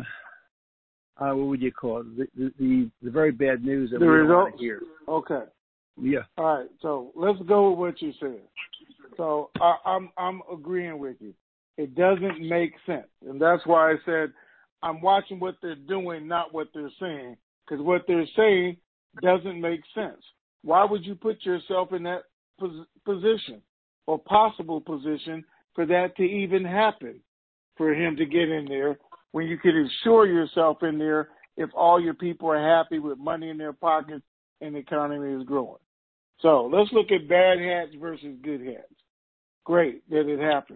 uh, uh, what would you call it? The the, the very bad news that
the
we
results?
don't want to hear.
Okay.
Yeah.
All right. So let's go with what you said. So I, I'm I'm agreeing with you. It doesn't make sense, and that's why I said I'm watching what they're doing, not what they're saying, because what they're saying doesn't make sense. Why would you put yourself in that pos- position or possible position for that to even happen, for him to get in there when you could assure yourself in there if all your people are happy with money in their pockets and the economy is growing? So let's look at bad hats versus good hats. Great that it happened.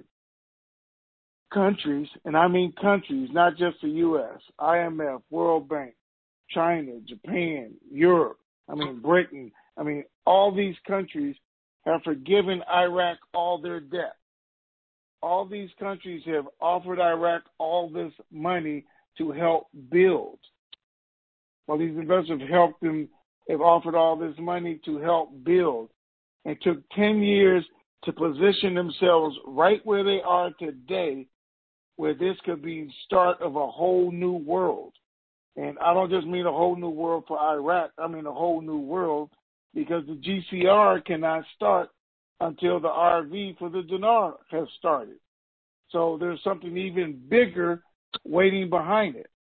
Countries, and I mean countries, not just the U S, I M F, World Bank, China, Japan, Europe, I mean Britain, I mean all these countries have forgiven Iraq all their debt. All these countries have offered Iraq all this money to help build. Well, these investors have helped them, have offered all this money to help build. It took ten years to position themselves right where they are today where this could be start of a whole new world. And I don't just mean a whole new world for Iraq. I mean a whole new world because the G C R cannot start until the R V for the dinar has started. So there's something even bigger waiting behind it.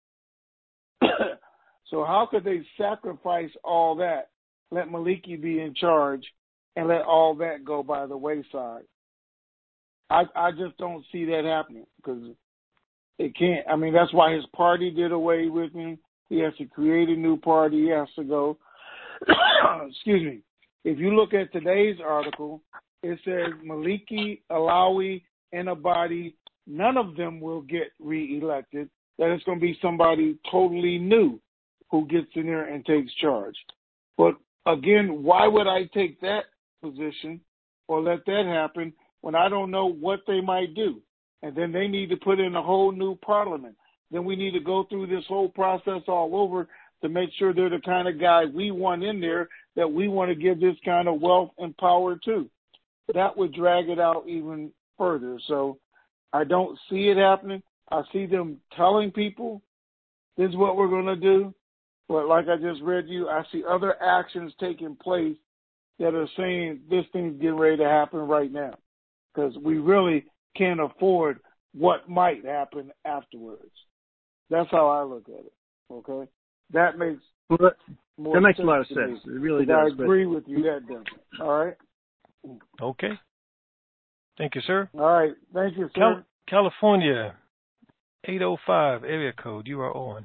So how could they sacrifice all that, let Maliki be in charge, and let all that go by the wayside? I I just don't see that happening because it can't. I mean, that's why his party did away with him. He has to create a new party. He has to go. Excuse me. If you look at today's article, it says Maliki, Alawi, and Abadi, none of them will get reelected. That it's going to be somebody totally new who gets in there and takes charge. But again, why would I take that position or let that happen when I don't know what they might do? And then they need to put in a whole new parliament. Then we need to go through this whole process all over to make sure they're the kind of guy we want in there that we want to give this kind of wealth and power to. That would drag it out even further. So I don't see it happening. I see them telling people this is what we're going to do. But like I just read you, I see other actions taking place that are saying this thing's getting ready to happen right now because we really can't afford what might happen afterwards. That's how I look at it, okay? That makes
well, that,
more
that makes
sense
a lot of
to
sense.
me.
It really does.
I agree with you, that does. All right?
Okay. Thank you, sir.
All right. Thank you, sir.
Cal- California, eight oh five area code. You are on.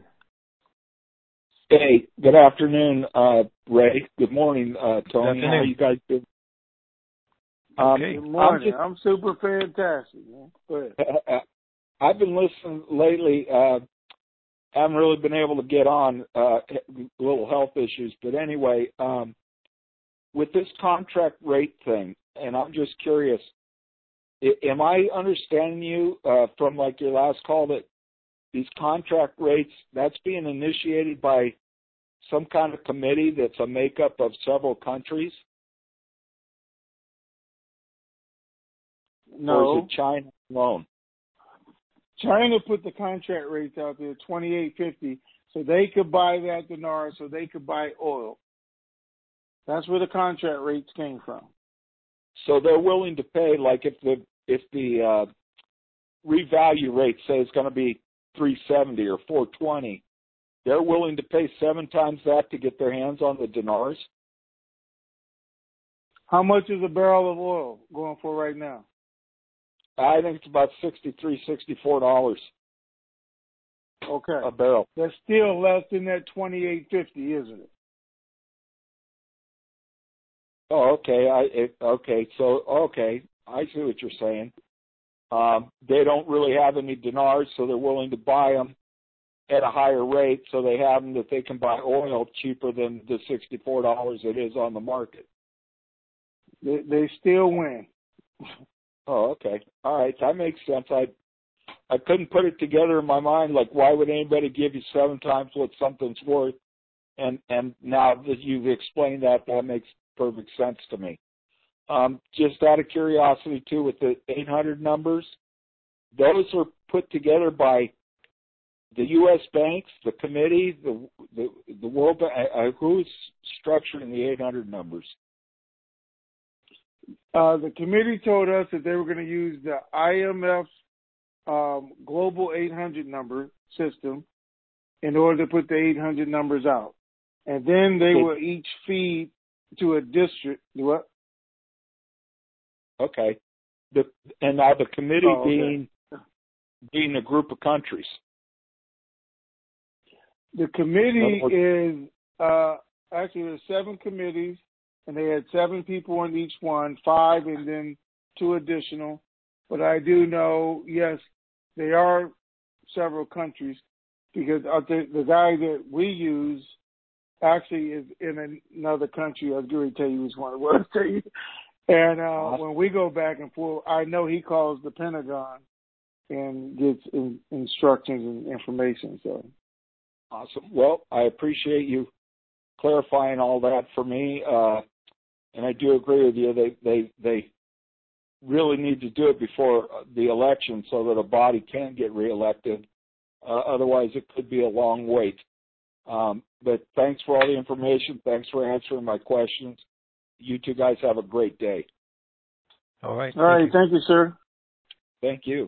Hey, good afternoon, uh, Ray. Good morning, uh, Tony.
Good
How are you guys doing?
Okay.
Um, Good morning.
I'm,
I'm super fantastic. Man. Go ahead.
I've been listening lately. Uh, haven't really been able to get on, uh, little health issues. But anyway, um, with this contract rate thing, and I'm just curious, am I understanding you uh, from like your last call that these contract rates, that's being initiated by some kind of committee that's a makeup of several countries?
No.
Or is it China alone?
China put the contract rates out there, twenty-eight fifty, so they could buy that dinar, so they could buy oil. That's where the contract rates came from.
So they're willing to pay, like if the if the uh, revalue rate say is going to be three seventy or four twenty, they're willing to pay seven times that to get their hands on the dinars?
How much is a barrel of oil going for right now?
I think it's about sixty-three, sixty-four dollars.
Okay.
A barrel.
That's still less than that twenty-eight fifty, isn't it?
Oh, okay. I it, okay. So okay, I see what you're saying. Um, they don't really have any dinars, so they're willing to buy them at a higher rate, so they have them that they can buy oil cheaper than the sixty-four dollars it is on the market.
They, they still win.
Oh, okay. All right, that makes sense. I I couldn't put it together in my mind. Like, why would anybody give you seven times what something's worth? And and now that you've explained that, that makes perfect sense to me. Um, just out of curiosity, too, with the eight hundred numbers, those are put together by the U S banks, the committee, the the, the World Bank. Uh, who's structuring the eight hundred numbers?
Uh, the committee told us that they were going to use the I M F um, Global eight hundred number system in order to put the eight hundred numbers out. And then they will each feed to a district. What?
Okay. The, and now the committee
oh, okay.
being being a group of countries.
The committee is uh, actually there's seven committees, and they had seven people on each one, five and then two additional. But I do know, yes, they are several countries because the, the guy that we use actually is in another country. I was going to tell you which one it was. Tell you. And uh, awesome. When we go back and forth, I know he calls the Pentagon and gets in, instructions and information. So
awesome. Well, I appreciate you clarifying all that for me. Uh, and I do agree with you. They, they, they, really need to do it before the election so that a body can get reelected. Uh, otherwise, it could be a long wait. Um, but thanks for all the information. Thanks for answering my questions. You two guys have a great day.
All right.
All right. Thank you, sir.
Thank you.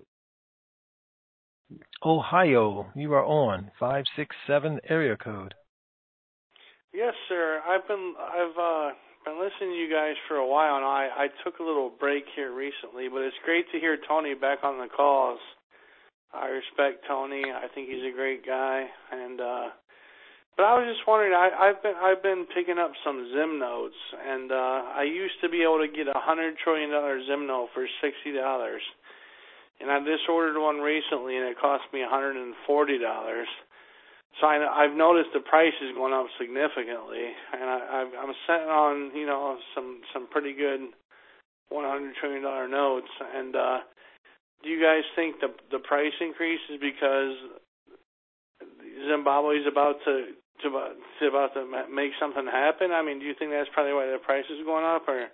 Ohio, you are on five six seven area code.
Yes, sir. I've been I've uh, been listening to you guys for a while now. I, I took a little break here recently, but it's great to hear Tony back on the calls. I respect Tony. I think he's a great guy, and uh, but I was just wondering. I, I've been I've been picking up some Zim notes, and uh, I used to be able to get a hundred trillion dollar Zim note for sixty dollars. And I just ordered one recently, and it cost me one hundred forty dollars. So I, I've noticed the price is going up significantly, and I, I've, I'm sitting on, you know, some some pretty good one hundred trillion dollar notes. And uh, do you guys think the the price increase is because Zimbabwe's about to to, to about to make something happen? I mean, do you think that's probably why the price is going up, or?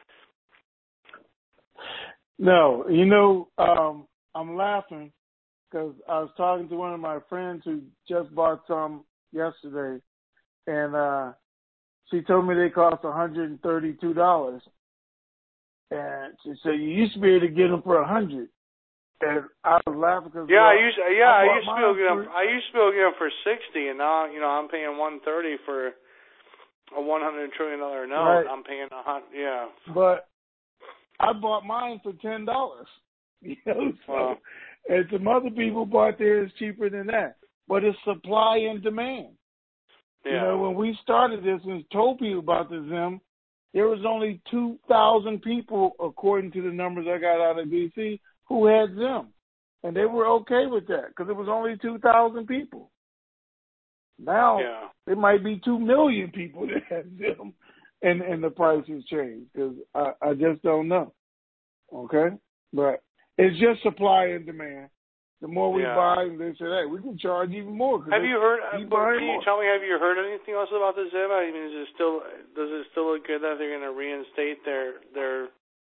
No, you know, um, I'm laughing because I was talking to one of my friends who just bought some yesterday, and uh, she told me they cost one hundred thirty-two dollars. And she said, you used to be able to get them for one hundred dollars. And I was laughing because
yeah,
well,
I used yeah I,
I
used to be able to get them. I used to be able to get them for sixty, and now you know I'm paying one thirty for a one hundred trillion dollar note.
Right.
I'm paying a hundred. Yeah,
but I bought mine for ten dollars. You know, so
wow.
And some other people bought theirs cheaper than that. But it's supply and demand.
Yeah.
You know, when we started this and told people about the Zim, there was only two thousand people, according to the numbers I got out of D C, who had Zim. And they were okay with that because it was only two thousand people. Now,
yeah.
there might be two million people that have Zim, and, and the price has changed because I, I just don't know. Okay? But it's just supply and demand. The more we
yeah.
buy, they say, hey, we can charge even more.
Have you heard,
can
but can
more.
you tell me, have you heard anything else about the Zim? I mean, is it still, does it still look good that they're going to reinstate their, their...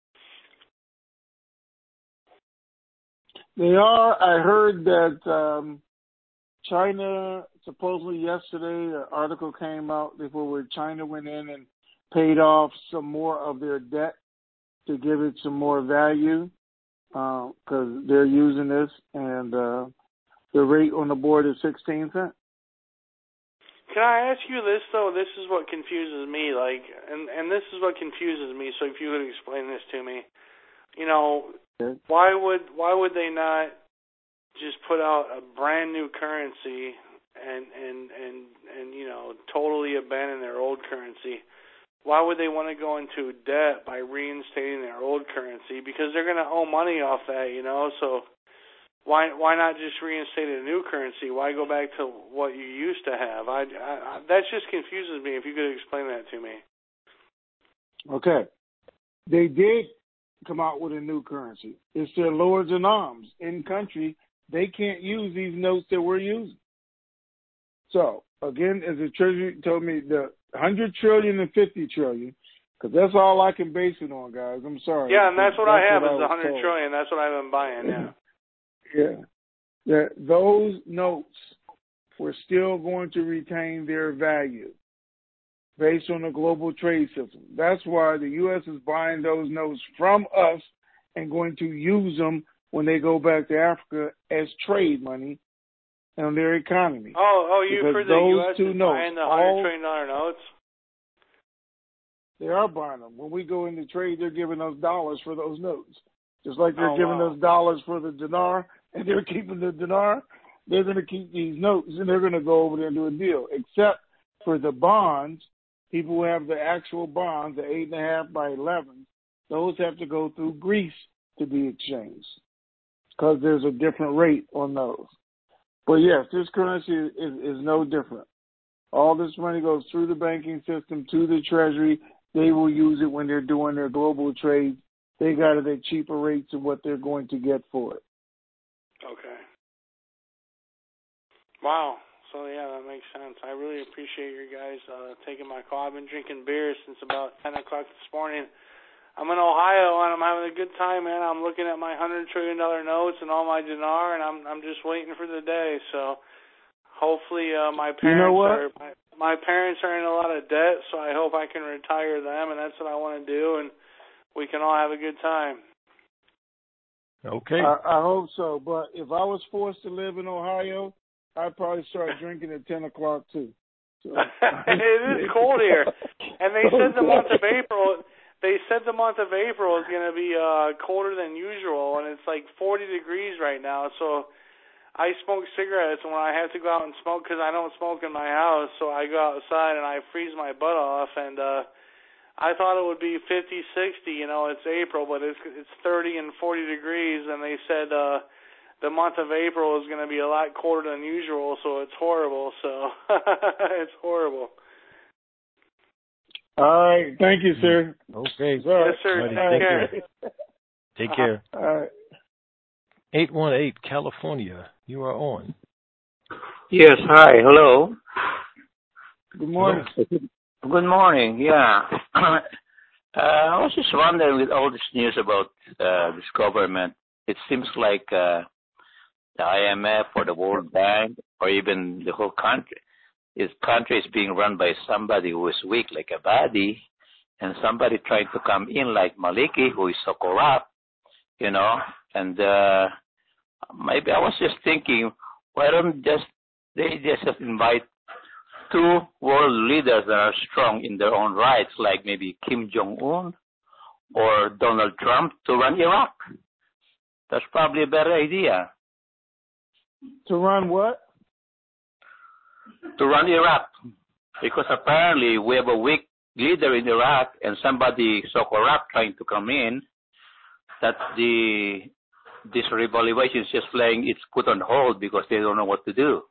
They are. I heard that um, China, supposedly yesterday, an article came out before where China went in and paid off some more of their debt to give it some more value because uh, they're using this, and uh, the rate on the board is sixteen cents.
Can I ask you this, though? This is what confuses me, like, and, and this is what confuses me, so if you would explain this to me. You know, okay. why would why would they not just put out a brand new currency and, and, and, and you know, totally abandon their old currency? Why would they want to go into debt by reinstating their old currency? Because they're going to owe money off that, you know. So why why not just reinstate a new currency? Why go back to what you used to have? I, I, I that just confuses me. If you could explain that to me.
Okay, they did come out with a new currency. It's their lords in arms in country. They can't use these notes that we're using. So again, as the Treasury told me, the one hundred trillion and fifty trillion, because that's all I can base it on, guys. I'm sorry.
Yeah, and that's what
that's
I have
what
is
I
one hundred
told.
trillion. That's what I've been buying, yeah.
Yeah. That those notes were still going to retain their value based on the global trade system. That's why the U S is buying those notes from us and going to use them when they go back to Africa as trade money on their economy.
Oh, oh, you've
because
heard the U S is
notes,
buying the one hundred trillion dollar notes?
They are buying them. When we go into trade, they're giving us dollars for those notes. Just like they're
oh,
giving
wow.
us dollars for the dinar, and they're keeping the dinar, they're going to keep these notes, and they're going to go over there and do a deal. Except for the bonds, people who have the actual bonds, the eight and a half by eleven, those have to go through Greece to be exchanged because there's a different rate on those. But yes, this currency is, is, is no different. All this money goes through the banking system to the Treasury. They will use it when they're doing their global trade. They got it at cheaper rates of what they're going to get for it.
Okay. Wow. So, yeah, that makes sense. I really appreciate you guys uh, taking my call. I've been drinking beer since about ten o'clock this morning. I'm in Ohio and I'm having a good time, man. I'm looking at my hundred trillion dollar notes and all my dinar, and I'm I'm just waiting for the day. So hopefully, uh, my parents
you know what?
are my, my parents are in a lot of debt, so I hope I can retire them, and that's what I want to do, and we can all have a good time.
Okay.
I, I hope so. But if I was forced to live in Ohio, I'd probably start drinking at ten o'clock too. So.
It is cold here, and they said the month of April. They said the month of April is going to be uh, colder than usual, and it's like forty degrees right now. So I smoke cigarettes, and when I have to go out and smoke, because I don't smoke in my house, so I go outside and I freeze my butt off. And uh, I thought it would be fifty, sixty. You know, it's April, but it's it's thirty and forty degrees, and they said uh, the month of April is going to be a lot colder than usual. So it's horrible. So it's horrible.
All right. Thank you, sir.
Okay.
Yes, sir.
Buddy,
Take
take
care.
care. Take care.
All right.
eight one eight, California. You are on.
Yes. Hi. Hello.
Good morning.
Good morning. Yeah. uh, I was just wondering, with all this news about uh, this government, it seems like uh, the I M F or the World Bank or even the whole country, His country is being run by somebody who is weak like a body, and somebody trying to come in like Maliki, who is so corrupt, you know. And uh, maybe I was just thinking, why don't just they just invite two world leaders that are strong in their own rights, like maybe Kim Jong-un or Donald Trump, to run Iraq? That's probably a better idea.
To run what?
To run Iraq, because apparently we have a weak leader in Iraq and somebody so corrupt trying to come in that the this revaluation is just playing, it's put on hold because they don't know what to do.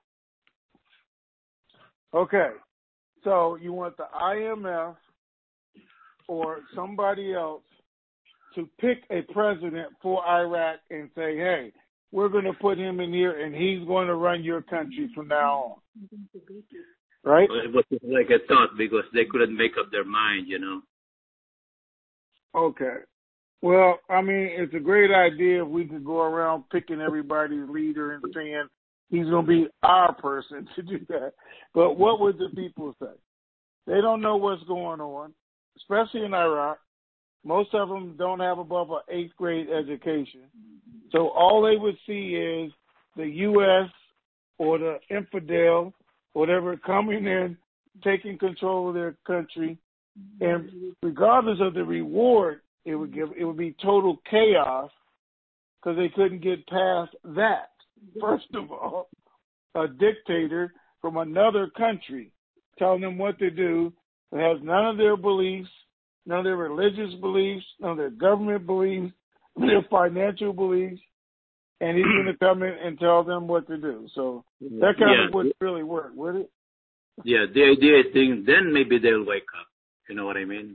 Okay, so you want the I M F or somebody else to pick a president for Iraq and say, hey, we're going to put him in here and he's going to run your country from now on. Right?
It was like a thought because they couldn't make up their mind, you know.
Okay. Well, I mean, it's a great idea if we could go around picking everybody's leader and saying he's going to be our person to do that. But what would the people say? They don't know what's going on, especially in Iraq. Most of them don't have above an eighth grade education. So all they would see is the U S or the infidel, whatever, coming in, taking control of their country. And regardless of the reward, it would give, it would be total chaos because they couldn't get past that. First of all, a dictator from another country telling them what to do that has none of their beliefs, none of their religious beliefs, none of their government beliefs, their financial beliefs, and he's going to come in and tell them what to do. So that kind
yeah.
of wouldn't really work, would it?
Yeah, the idea is thinking, then maybe they'll wake up. You know what I mean?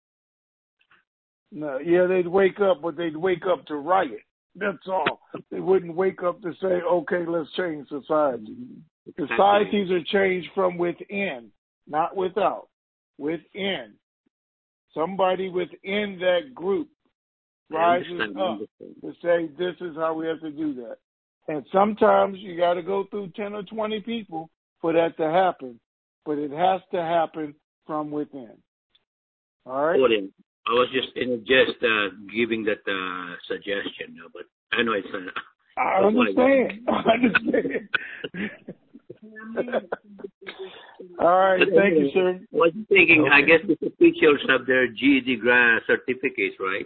No, yeah, they'd wake up, but they'd wake up to riot. That's all. They wouldn't wake up to say, okay, let's change society. Societies are changed from within, not without. Within. Somebody within that group rises up to say, this is how we have to do that. And sometimes you got to go through ten or twenty people for that to happen. But it has to happen from within. All right?
I was just you know, just uh, giving that uh, suggestion, you know, but I know it's. Uh,
I understand. I understand. All right. Thank you, sir.
I was thinking, okay. I guess the officials have their G E D grant certificates, right?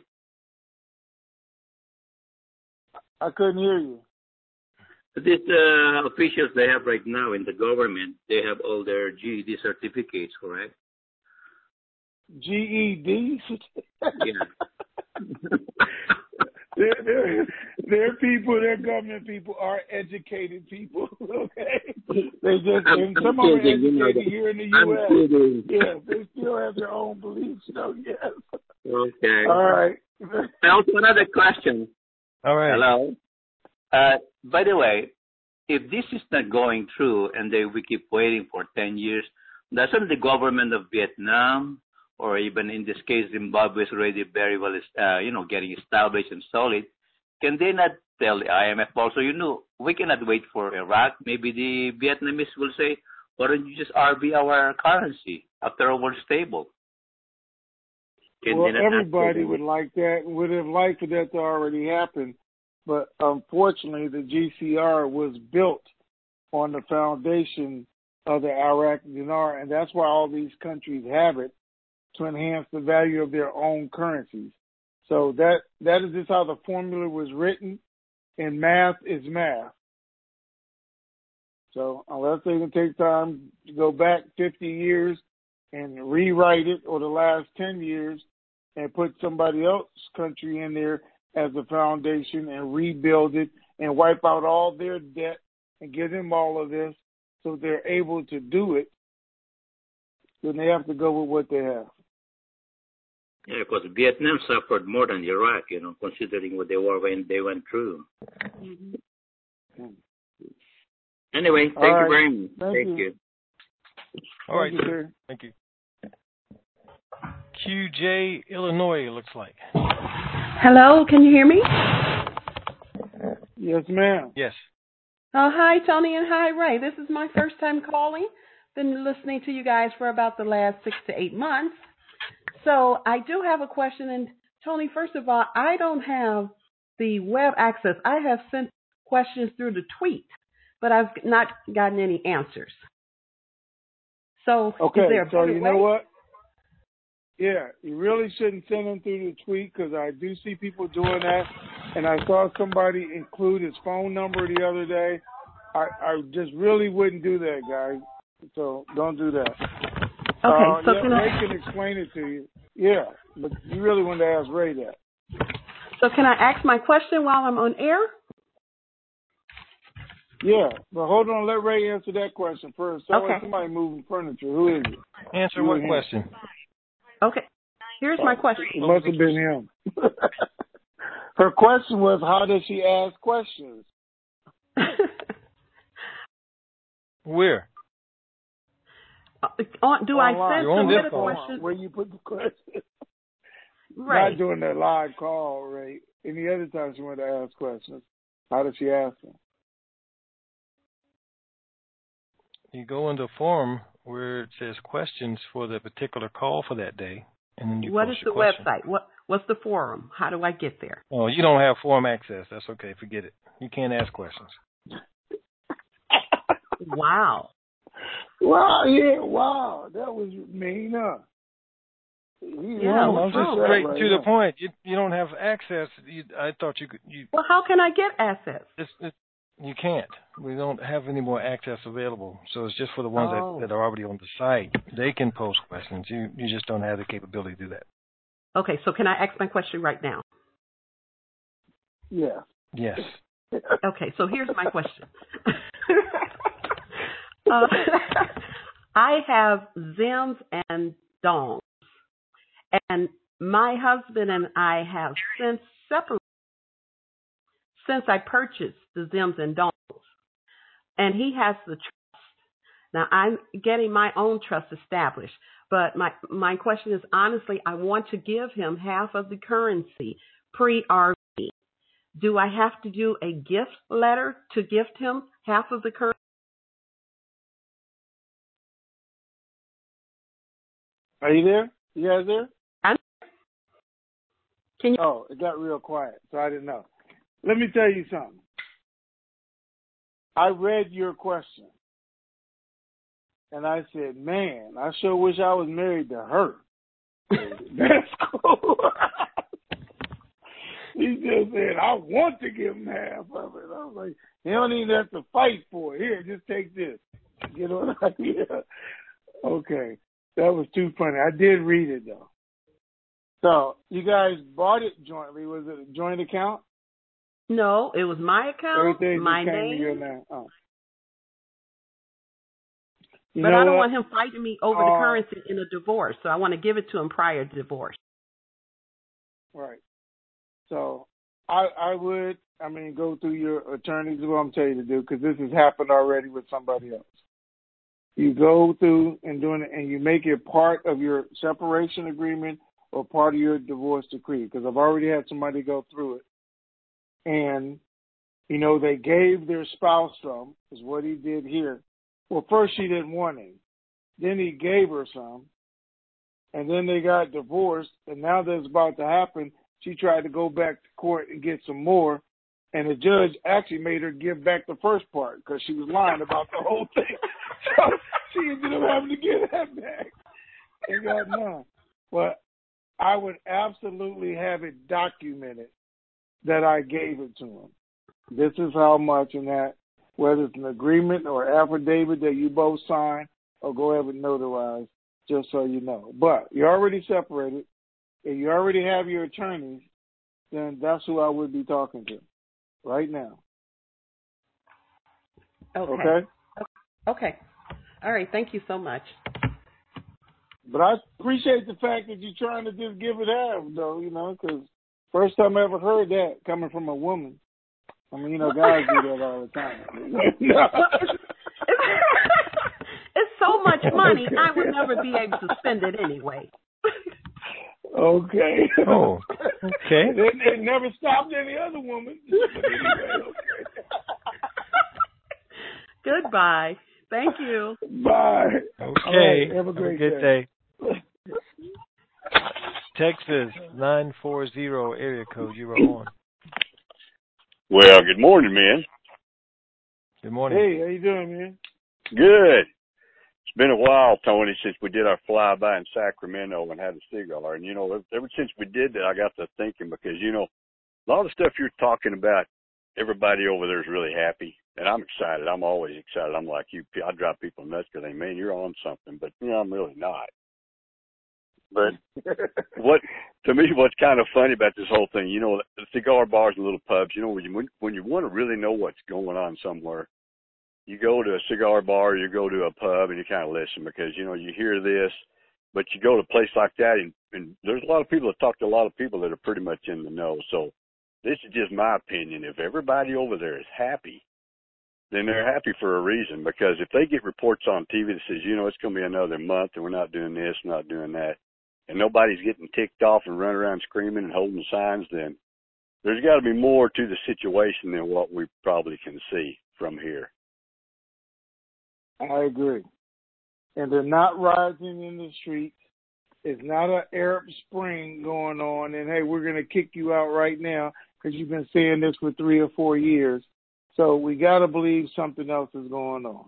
I couldn't hear you.
These uh, officials they have right now in the government, they have all their G E D certificates, correct?
G E D?
Yeah.
they're, they're, they're people, they're government people, are educated people, okay? They just, I'm, and some I'm of them are educated here in the U S Yeah, they still have their own beliefs, so yes.
Okay.
All right.
Also, another question.
All right.
Hello. Uh, by the way, if this is not going through and they, we keep waiting for ten years, doesn't the government of Vietnam or even in this case, Zimbabwe is already very well, uh, you know, getting established and solid, can they not tell the I M F also, you know, we cannot wait for Iraq? Maybe the Vietnamese will say, why don't you just R B our currency after all we're stable? Can
well, everybody would like that, would have liked for that to already happen. But unfortunately, the G C R was built on the foundation of the Iraq dinar, and that's why all these countries have it, to enhance the value of their own currencies. So that that is just how the formula was written, and math is math. So unless they can take time to go back fifty years and rewrite it, or the last ten years, and put somebody else's country in there as a foundation and rebuild it and wipe out all their debt and give them all of this so they're able to do it, then they have to go with what they have.
Yeah, because Vietnam suffered more than Iraq, you know, considering what they were when they went through. Mm-hmm. Anyway, thank
all
you
right.
very much.
Thank,
thank
you.
you.
All right,
thank you,
sir. Thank you. Q J, Illinois, it looks like.
Hello, can you hear me?
Yes, ma'am.
Yes.
Oh, hi, Tony, and hi, Ray. This is my first time calling. Been listening to you guys for about the last six to eight months. So I do have a question. And, Tony, first of all, I don't have the web access. I have sent questions through the tweet, but I've not gotten any answers. So
okay,
is there a
so
better
you
way?
know what? Yeah, you really shouldn't send them through the tweet, because I do see people doing that. And I saw somebody include his phone number the other day. I, I just really wouldn't do that, guys. So don't do that.
Okay,
uh,
so
yeah,
can
Ray
I...
can explain it to you. Yeah, but you really want to ask Ray that.
So can I ask my question while I'm on air?
Yeah, but hold on. Let Ray answer that question first. So
okay.
Somebody moving furniture. Who is it?
Answer
Who
what question?
Okay. Here's my question.
It must have been him. Her question was, how does she ask questions?
Where?
Uh, on, do
Online.
I send
You're on
submit
this
a
phone.
question?
Where you put the question?
Right.
Not doing that live call, Ray. Any other time she wanted to ask questions, how does she ask them?
You go into a form where it says questions for the particular call for that day, and then you
What
post
is the
your question.
website? What What's the forum? How do I get there?
Oh, you don't have forum access. That's okay. Forget it. You can't ask questions.
Wow.
Wow, yeah, wow. That was mean, huh?
Yeah,
I'm just straight
right
to
now.
the point. You you don't have access. You, I thought you could. You,
well, how can I get access?
it's, it's, you can't. We don't have any more access available. So it's just for the ones
Oh.
that, that are already on the site. They can post questions. You you just don't have the capability to do that.
Okay, so can I ask my question right now?
Yeah.
Yes.
Okay, so here's my question. uh, I have Zims and Dongs, and my husband and I have since separated since I purchased the Zims and Dongs, and he has the trust. Now I'm getting my own trust established, but my my question is, honestly, I want to give him half of the currency pre-R V. Do I have to do a gift letter to gift him half of the currency?
Are you there? You guys there?
I'm, can you?
Oh, it got real quiet, so I didn't know. Let me tell you something. I read your question, and I said, man, I sure wish I was married to her. That's cool. He just said, I want to give him half of it. I was like, you don't even have to fight for it. Here, just take this. Get on idea. Okay. That was too funny. I did read it, though. So, you guys bought it jointly. Was it a joint account?
No, it was my account,
Everything
my
just came to your
name.
name. Oh. You
But
know
I don't
what?
want him fighting me over
uh,
the currency in a divorce, so I want to give it to him prior to divorce.
Right. So, I I would, I mean, go through your attorneys, is what I'm telling you to do, because this has happened already with somebody else. You go through and doing it, and you make it part of your separation agreement or part of your divorce decree. Because I've already had somebody go through it, and you know they gave their spouse some, is what he did here. Well, first she didn't want him, then he gave her some, and then they got divorced. And now that's about to happen. She tried to go back to court and get some more, and the judge actually made her give back the first part because she was lying about the whole thing. So she ended up having to give that back and got none. But I would absolutely have it documented that I gave it to him. This is how much, and that, whether it's an agreement or affidavit that you both sign or go ahead and notarize, just so you know. But you're already separated, and you already have your attorneys, then that's who I would be talking to right now.
Okay.
Okay?
Okay. All right. Thank you so much.
But I appreciate the fact that you're trying to just give it half, though, you know, because first time I ever heard that coming from a woman. I mean, you know, guys do that all the time.
It's so much money, I would never be able to spend it anyway.
Okay.
Oh, okay.
It, it never stopped any other woman. Anyway, okay.
Goodbye. Thank you.
Bye.
Okay.
Right, have a great
have a good day. day. Texas nine four zero area code. You were on.
Well, good morning, man.
Good morning.
Hey, how you doing, man?
Good. It's been a while, Tony, since we did our flyby in Sacramento and had a cigar. And, you know, ever since we did that, I got to thinking because, you know, a lot of stuff you're talking about, everybody over there is really happy. And I'm excited. I'm always excited. I'm like you. I drive people nuts because they, man, you're on something. But, you know, I'm really not. But what, to me, what's kind of funny about this whole thing, you know, the cigar bars and little pubs, you know, when you, when you want to really know what's going on somewhere, you go to a cigar bar, you go to a pub, and you kind of listen because, you know, you hear this, but you go to a place like that, and, and there's a lot of people that talk to a lot of people that are pretty much in the know. So this is just my opinion. If everybody over there is happy, then they're happy for a reason, because if they get reports on T V that says, you know, it's going to be another month and we're not doing this, we're not doing that, and nobody's getting ticked off and running around screaming and holding signs, then there's got to be more to the situation than what we probably can see from here.
I agree. And they're not rising in the streets. It's not an Arab Spring going on, and, hey, we're going to kick you out right now because you've been saying this for three or four years. So we got to believe something else is going on.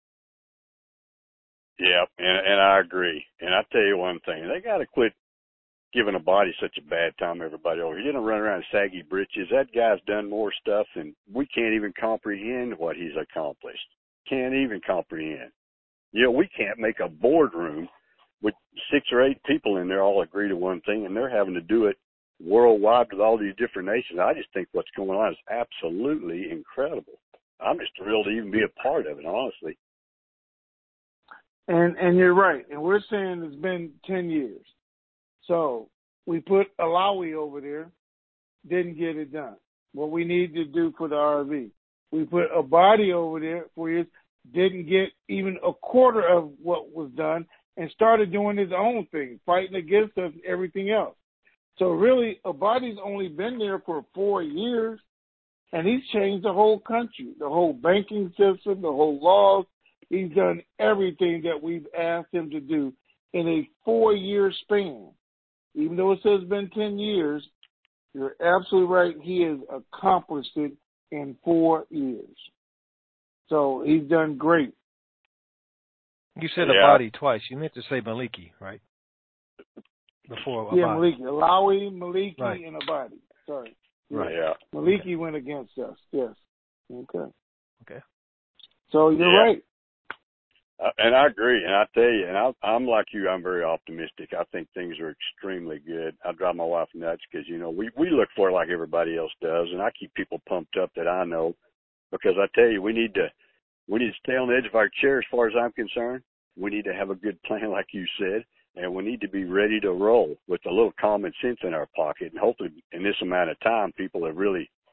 Yeah, and, and I agree. And I tell you one thing, they got to quit giving a body such a bad time, everybody over here. You don't run around in saggy britches. That guy's done more stuff than we can't even comprehend what he's accomplished. Can't even comprehend. You know, we can't make a boardroom with six or eight people in there all agree to one thing, and they're having to do it worldwide with all these different nations. I just think what's going on is absolutely incredible. I'm just thrilled to even be a part of it, honestly.
And and you're right. And we're saying it's been ten years. So we put Alawi over there, didn't get it done. What we need to do for the R V. We put a body over there for years, didn't get even a quarter of what was done, and started doing his own thing, fighting against us and everything else. So really, Abadi's only been there for four years, and he's changed the whole country, the whole banking system, the whole laws. He's done everything that we've asked him to do in a four-year span. Even though it says it's been ten years, you're absolutely right. He has accomplished it in four years. So he's done great.
You said
yeah.
Abadi twice. You meant to say Maliki, right? Before Abadi.
Yeah, Maliki. Alawi, Maliki,
right.
and Abadi. Sorry.
Right. Yeah.
Maliki
okay.
went against us. Yes. Okay.
Okay.
So you're
yeah.
right.
Uh, and I agree. And I tell you, and I, I'm like you, I'm very optimistic. I think things are extremely good. I drive my wife nuts because, you know, we, we look for it like everybody else does. And I keep people pumped up that I know, because I tell you, we need to, we need to stay on the edge of our chair as far as I'm concerned. We need to have a good plan, like you said, and we need to be ready to roll with a little common sense in our pocket. And hopefully in this amount of time, people have really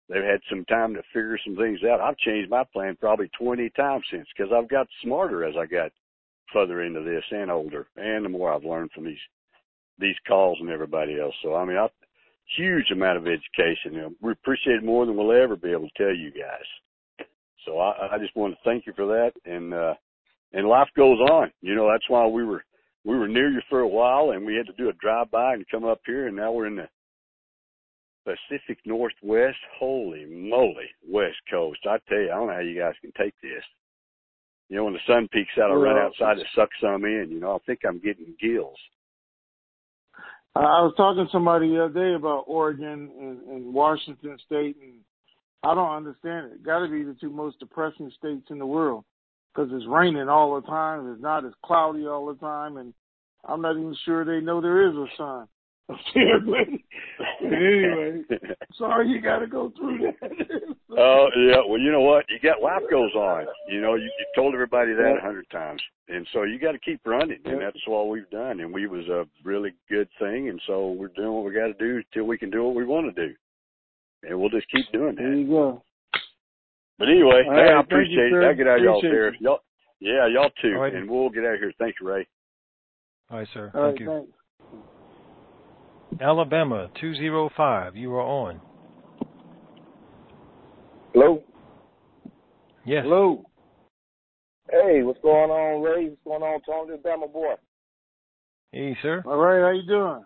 they've had some time to figure some things out. I've changed my plan probably twenty times since because I've got smarter as I got further into this and older, and the more I've learned from these these calls and everybody else. So, I mean, I, huge amount of education. You know, we appreciate it more than we'll ever be able to tell you guys. So I, I just want to thank you for that. And, uh, and life goes on. You know, that's why we were, we were near you for a while and we had to do a drive by and come up here. And now we're in the Pacific Northwest. Holy moly, West Coast. I tell you, I don't know how you guys can take this. You know, when the sun peeks out, I
Well,
run outside to suck some in. You know, I think I'm getting gills.
I was talking to somebody the other day about Oregon and, and Washington State, and I don't understand it. Got to be the two most depressing states in the world because it's raining all the time. It's not as cloudy all the time, and I'm not even sure they know there is a sun up there. But anyway, sorry you got to go through that.
Oh, yeah. Well, you know what? You got life goes on. You know, you, you told everybody that a hundred times. And so you got to keep running, and that's what we've done. And we was a really good thing, and so we're doing what we got to do till we can do what we want to do. And we'll just keep doing that.
There you go.
But anyway,
All
hey,
right,
I appreciate
you,
it. I get out of y'all's
appreciate
hair. Y'all, yeah, y'all too.
All right.
And we'll get out of here. Thank you, Ray.
All right, sir.
All
Thank
right,
you.
thanks.
Alabama, two oh five. You are on.
Hello?
Yes.
Hello.
Hey, what's going on, Ray? What's going on, Tony? This is Bama boy.
Hey, sir.
All right, how you doing?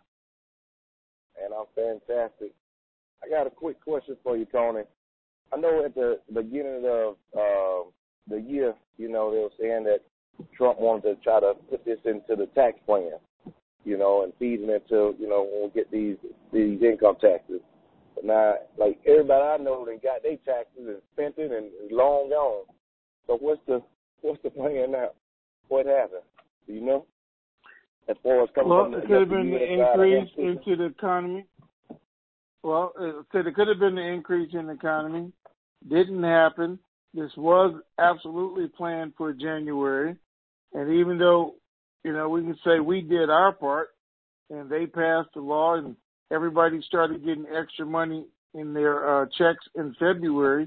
And I'm fantastic. I got a quick question for you, Tony. I know at the beginning of uh, the year, you know, they were saying that Trump wanted to try to put this into the tax plan, you know, and feed it into, you know, when we get these these income taxes. But now, like everybody I know, they got their taxes and spent it and it's long gone. So what's the what's the plan now? What happened? Do you know? As far as coming
well,
from
it
the,
could have been the increase
the
into the economy. Well, it could, it could have been the increase in the economy. Didn't happen. This was absolutely planned for January. And even though, you know, we can say we did our part and they passed the law and everybody started getting extra money in their uh, checks in February,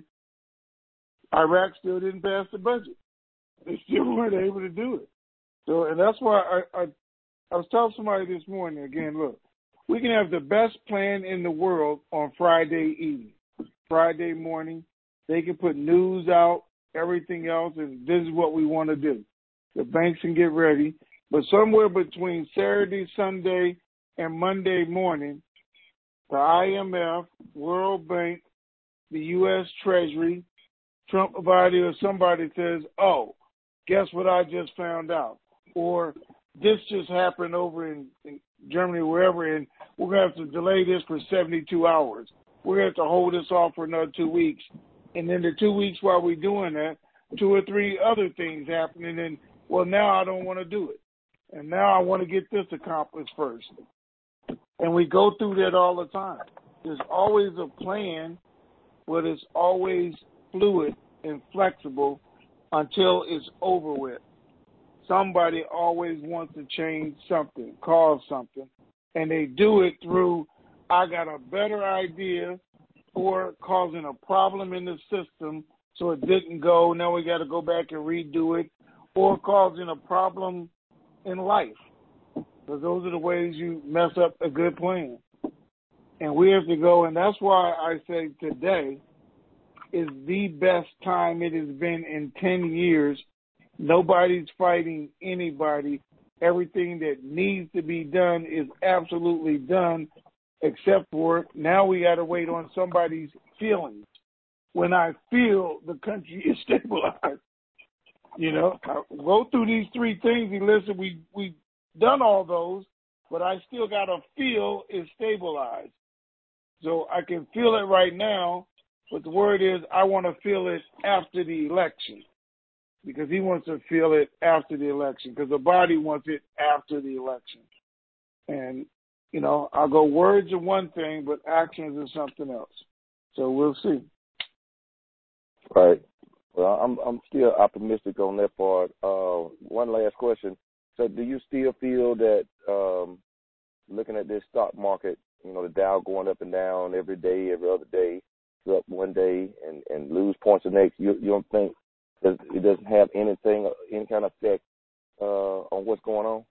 Iraq still didn't pass the budget. They still weren't able to do it. So, and that's why I, I, I was telling somebody this morning, again, look, we can have the best plan in the world on Friday evening, Friday morning. They can put news out, everything else, and this is what we want to do. The banks can get ready. But somewhere between Saturday, Sunday, and Monday morning, the I M F, World Bank, the U S Treasury, Trump body or somebody says, oh, guess what I just found out? Or this just happened over in, in Germany, wherever, and we're going to have to delay this for seventy-two hours. We're going to have to hold this off for another two weeks. And then the two weeks while we're doing that, two or three other things happen, and then, well, now I don't want to do it. And now I want to get this accomplished first. And we go through that all the time. There's always a plan, but it's always fluid and flexible until it's over with. Somebody always wants to change something, cause something, and they do it through, I got a better idea, or causing a problem in the system so it didn't go, now we got to go back and redo it, or causing a problem in life. Because those are the ways you mess up a good plan. And we have to go, and that's why I say today is the best time it has been in ten years. Nobody's fighting anybody. Everything that needs to be done is absolutely done, except for now we got to wait on somebody's feelings. When I feel the country is stabilized, you know, I go through these three things. And listen, we we done all those, but I still got to feel it's stabilized. So I can feel it right now, but the word is I want to feel it after the election, because he wants to feel it after the election, because the body wants it after the election. And, you know, I'll go words are one thing, but actions are something else. So we'll see.
Right. Well, I'm I'm still optimistic on that part. Uh, one last question. So do you still feel that um, looking at this stock market, you know, the Dow going up and down every day, every other day, up one day and, and lose points the next, you, you don't think that it doesn't have anything, any kind of effect uh, on what's going on?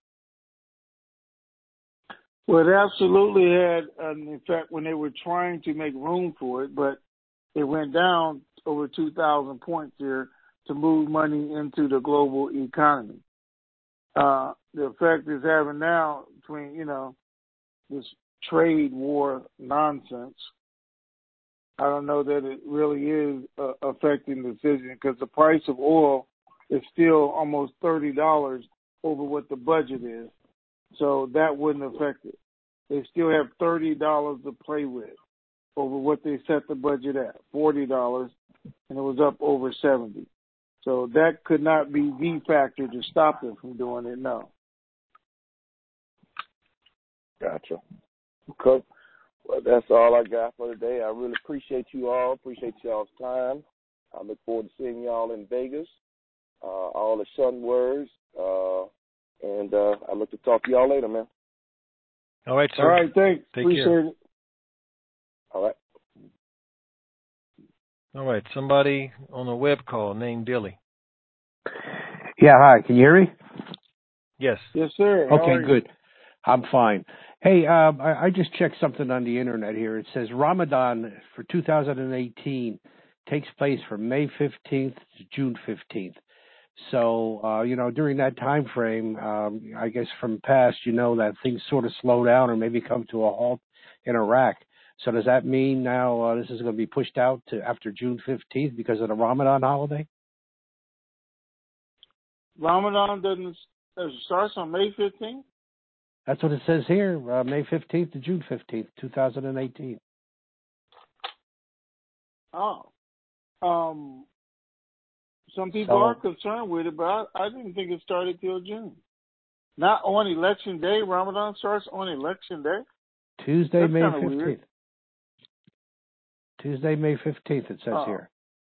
Well, it absolutely had an effect when they were trying to make room for it, but it went down over two thousand points here to move money into the global economy. Uh, the effect it's having now between, you know, this trade war nonsense, I don't know that it really is uh, affecting the decision because the price of oil is still almost thirty dollars over what the budget is. So that wouldn't affect it. They still have thirty dollars to play with over what they set the budget at, forty dollars, and it was up over seventy dollars. So that could not be the factor to stop them from doing it, no.
Gotcha. Okay. Well, that's all I got for today. I really appreciate you all. Appreciate y'all's time. I look forward to seeing y'all in Vegas. Uh, all the Sun words. Uh, and uh, I look to talk to y'all later, man.
All right, sir.
All right, thanks.
Take
Appreciate
care.
it.
All right.
All right, somebody on a web call named Billy.
Yeah, hi. Can you hear me?
Yes.
Yes, sir. How
Okay,
are you?
good. I'm fine. Hey, um, I, I just checked something on the internet here. It says Ramadan for two thousand eighteen takes place from May fifteenth to June fifteenth. So, uh, you know, during that time frame, um, I guess from past, you know, that things sort of slow down or maybe come to a halt in Iraq. So does that mean now uh, this is going to be pushed out to after June fifteenth because of the Ramadan holiday?
Ramadan doesn't uh, starts on May fifteenth?
That's what it says here, uh, May fifteenth to June fifteenth, two thousand eighteen.
Oh. Um, some people
So-
are concerned with it, but I, I didn't think it started till June. Not on election day. Ramadan starts on election day?
Tuesday,
That's
May
kinda
fifteenth.
weird.
Tuesday, May fifteenth, it says
Oh.
here.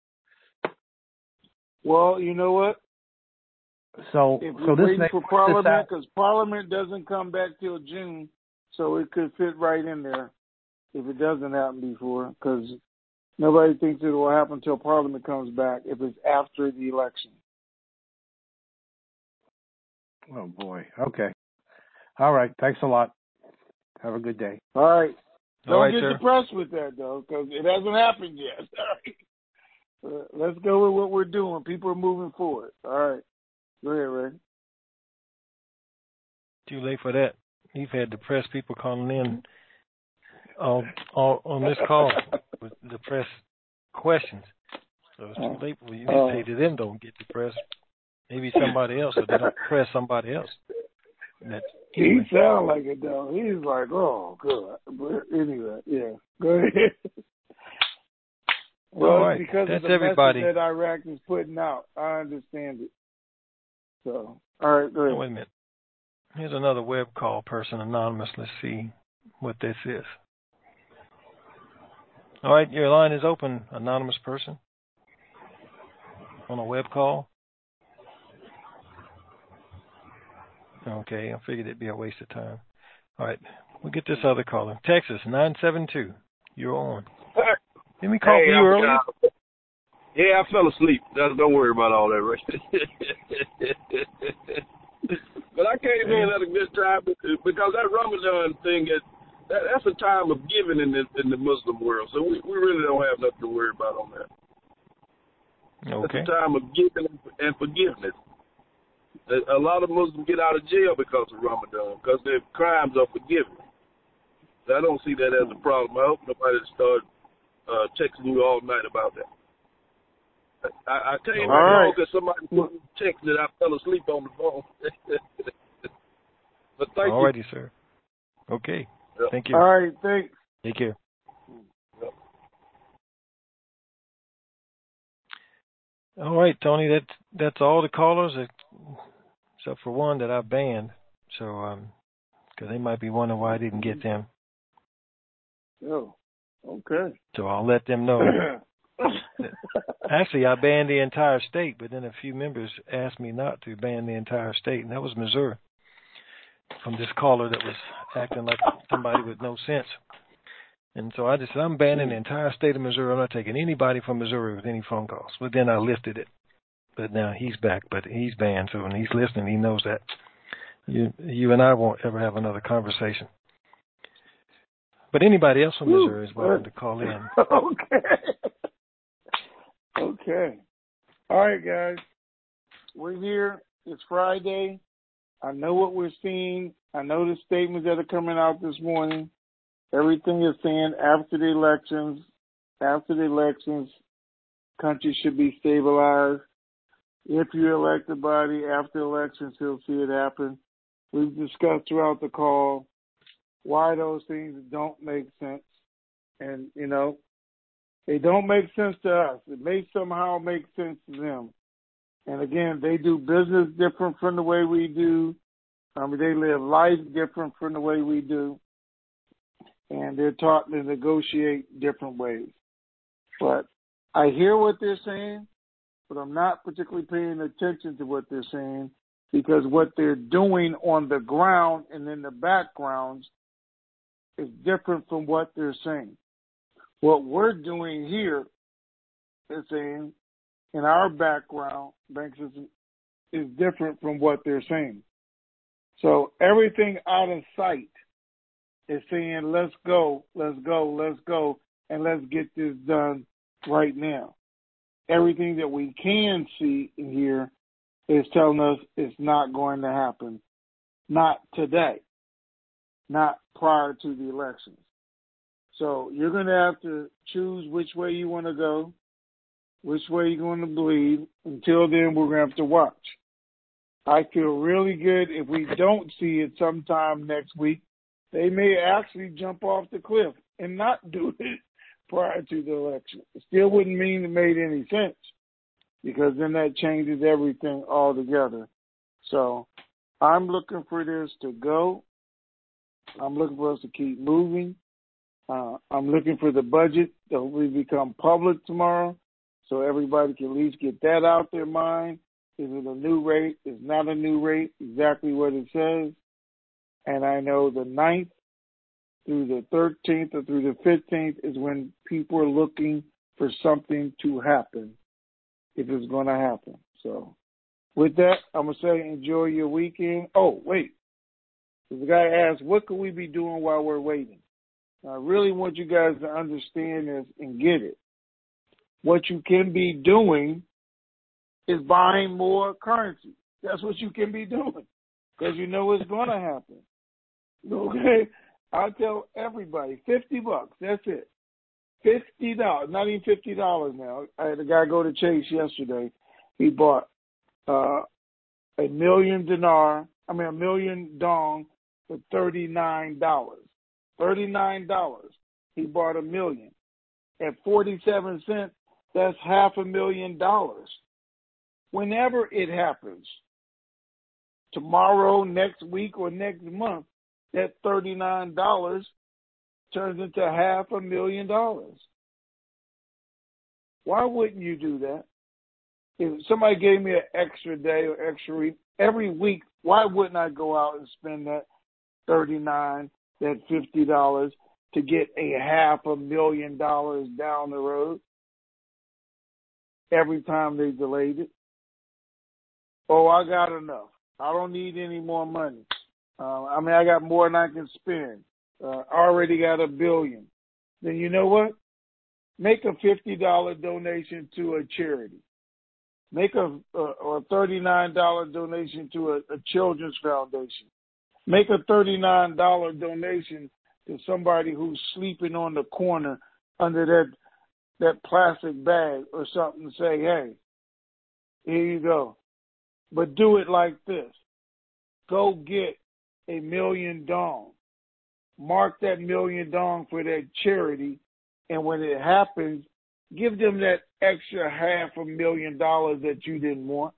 Well, you know what?
So,
If
so
we're
this
waiting
may
for
push this
Parliament,
out.
because Parliament doesn't come back till June, so it could fit right in there if it doesn't happen before, because nobody thinks it will happen until Parliament comes back if it's after the election.
Oh, boy. Okay. All right. Thanks a lot. Have a good day.
All right. Don't
All right,
get
sir.
depressed with that, though, because it hasn't happened yet. All right. Uh, let's go with what we're doing. People are moving forward. All right. Go ahead, Ray.
Too late for that. You've had depressed people calling in all, all on this call with depressed questions. So it's too late for you to
Oh.
say to them don't get depressed. Maybe somebody else, or they don't press somebody else. That,
He
anyway.
sounds like it, though. He's like, oh, good. But anyway, yeah. Go ahead. Well,
All right.
it's because
That's
of the
everybody.
message that Iraq is putting out. I understand it. So, all right, go ahead.
Oh, wait a minute. Here's another web call person, anonymous. Let's see what this is. All right, your line is open, anonymous person. On a web call. Okay, I figured it'd be a waste of time. All right, we'll get this other caller. Texas, nine seven two. You're on. Didn't we call
Hey,
you
I
earlier?
forgot. Yeah, I fell asleep. Don't don't worry about all that, right? But I came in at a good time because that Ramadan thing is that, that's a time of giving in the in the Muslim world. So we, we really don't have nothing to worry about on that.
Okay.
It's a time of giving and forgiveness. A, a lot of Muslims get out of jail because of Ramadan because their crimes are forgiven. So I don't see that as a problem. I hope nobody start uh, texting you all night about that. I, I came
All right.
because somebody texted that I fell asleep on the phone. But thank
Alrighty,
you.
sir. Okay.
Yep.
Thank you.
All right, thanks.
Take care.
Yep.
All right, Tony. That's that's all the callers, except for one that I banned. So, um, because they might be wondering why I didn't get them.
Oh, okay.
So I'll let them know. Actually, I banned the entire state, but then a few members asked me not to ban the entire state, and that was Missouri, from this caller that was acting like somebody with no sense. And so I just said, I'm banning the entire state of Missouri. I'm not taking anybody from Missouri with any phone calls. But then I lifted it. But now he's back, but he's banned. So when he's listening, he knows that. You, you and I won't ever have another conversation. But anybody else from Missouri is welcome to call in.
Okay. Okay. All right, guys. We're here. It's Friday. I know what we're seeing. I know the statements that are coming out this morning. Everything is saying after the elections, after the elections, country should be stabilized. If you elect a body after elections, he'll see it happen. We've discussed throughout the call why those things don't make sense. And, you know, they don't make sense to us. It may somehow make sense to them. And, again, they do business different from the way we do. I mean, they live life different from the way we do. And they're taught to negotiate different ways. But I hear what they're saying, but I'm not particularly paying attention to what they're saying because what they're doing on the ground and in the backgrounds is different from what they're saying. What we're doing here is saying in our background, bank system, is different from what they're saying. So everything out of sight is saying, let's go, let's go, let's go, and let's get this done right now. Everything that we can see and hear is telling us it's not going to happen. Not today. Not prior to the elections. So you're going to have to choose which way you want to go, which way you're going to believe. Until then, we're going to have to watch. I feel really good if we don't see it sometime next week. They may actually jump off the cliff and not do it prior to the election. It still wouldn't mean it made any sense because then that changes everything altogether. So I'm looking for this to go. I'm looking for us to keep moving. Uh, I'm looking for the budget to hopefully become public tomorrow so everybody can at least get that out their mind. Is it a new rate? Is not a new rate? Exactly what it says. And I know the ninth through the thirteenth or through the fifteenth is when people are looking for something to happen, if it's going to happen. So with that, I'm going to say enjoy your weekend. Oh, wait. The guy asked, what could we be doing while we're waiting? I really want you guys to understand this and get it. What you can be doing is buying more currency. That's what you can be doing because you know it's going to happen. Okay? I'll tell everybody, fifty bucks, that's it. fifty dollars, not even fifty dollars now. I had a guy go to Chase yesterday. He bought uh, a million dinar, I mean a million dong for thirty-nine dollars. thirty-nine dollars. He bought a million. At forty-seven cents, that's half a million dollars. Whenever it happens, tomorrow, next week, or next month, that thirty-nine dollars turns into half a million dollars. Why wouldn't you do that? If somebody gave me an extra day or extra week, every week, why wouldn't I go out and spend that thirty-nine dollars, that fifty dollars to get a half a million dollars down the road every time they delayed it? Oh, I got enough. I don't need any more money. Uh, I mean, I got more than I can spend. Uh, I already got a billion. Then you know what? Make a fifty dollars donation to a charity. Make a, a, a thirty-nine dollars donation to a, a children's foundation. Make a thirty-nine dollars donation to somebody who's sleeping on the corner under that that plastic bag or something. Say, hey, here you go. But do it like this. Go get a million dong. Mark that million dong for that charity, and when it happens, give them that extra half a million dollars that you didn't want.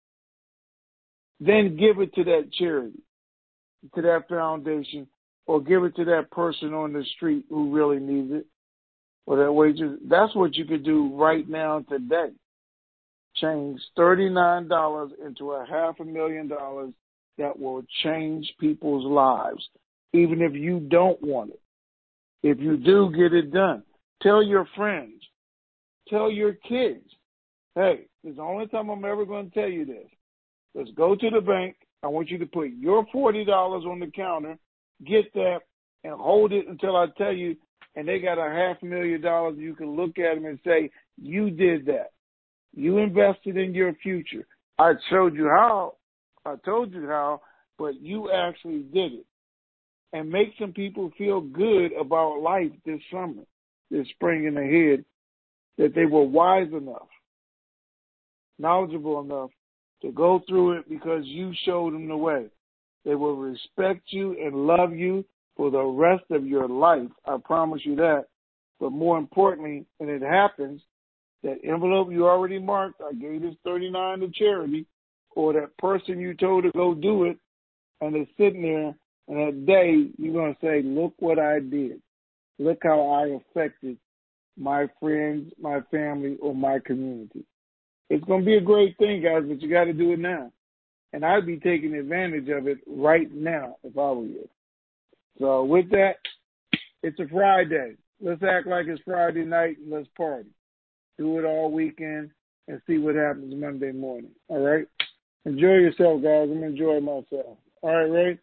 Then give it to that charity, to that foundation, or give it to that person on the street who really needs it. Or that way, just, that's what you could do right now today. Change thirty-nine dollars into a half a million dollars that will change people's lives, even if you don't want it. if you do get it done. Tell your friends. Tell your kids. Hey, this is the only time I'm ever going to tell you this. Let's go to the bank. I want you to put your forty dollars on the counter, get that, and hold it until I tell you, and they got a half million dollars. You can look at them and say, you did that. You invested in your future. I showed you how. I told you how, but you actually did it. And make some people feel good about life this summer, this spring and ahead, that they were wise enough, knowledgeable enough to go through it because you showed them the way. They will respect you and love you for the rest of your life. I promise you that. But more importantly, and it happens, that envelope you already marked, I gave this thirty-nine to charity, or that person you told to go do it, and it's sitting there, and that day you're going to say, look what I did. Look how I affected my friends, my family, or my community. It's going to be a great thing, guys, but you got to do it now. And I'd be taking advantage of it right now if I were you. So with that, it's a Friday. Let's act like it's Friday night and let's party. Do it all weekend and see what happens Monday morning. All right? Enjoy yourself, guys. I'm enjoying myself. All right, Ray?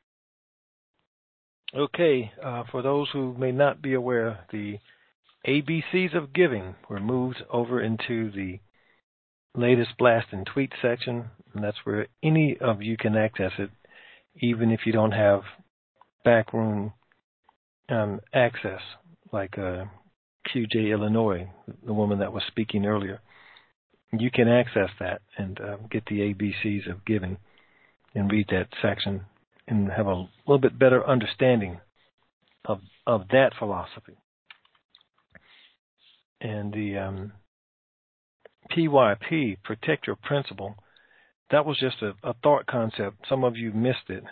Okay. Uh, for those who may not be aware, the A B Cs of Giving were moved over into the latest blast and tweet section, and that's where any of you can access it, even if you don't have backroom um, access, like uh, Q J Illinois, the woman that was speaking earlier. You can access that and uh, get the A B Cs of Giving and read that section and have a little bit better understanding of of that philosophy. And the um, P Y P, Protect Your Principal, that was just a, a thought concept. Some of you missed it.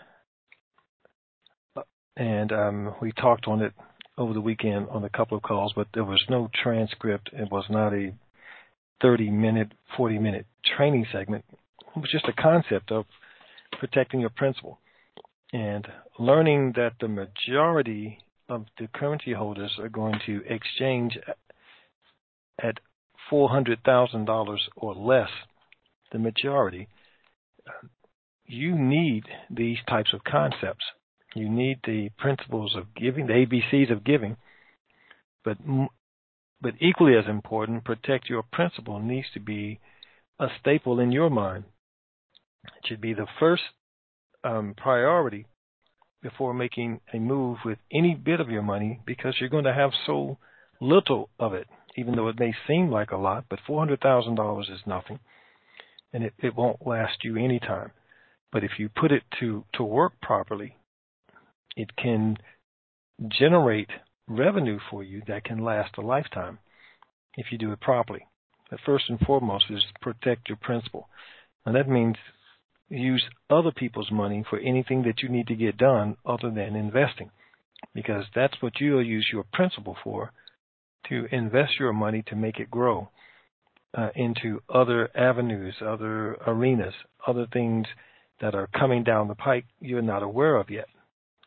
And um, we talked on it over the weekend on a couple of calls, but there was no transcript. It was not a thirty-minute, forty-minute training segment. It was just a concept of protecting your principal and learning that the majority of the currency holders are going to exchange at four hundred thousand dollars or less, the majority. You need these types of concepts. You need the principles of giving, the A B Cs of giving, but but equally as important, protect your principal needs to be a staple in your mind. It should be the first um, priority before making a move with any bit of your money, because you're going to have so little of it, even though it may seem like a lot, but four hundred thousand dollars is nothing, and it, it won't last you any time. But if you put it to, to work properly, it can generate revenue for you that can last a lifetime if you do it properly. But first and foremost is protect your principal. And that means use other people's money for anything that you need to get done other than investing, because that's what you'll use your principal for, to invest your money to make it grow uh, into other avenues, other arenas, other things that are coming down the pike you're not aware of yet.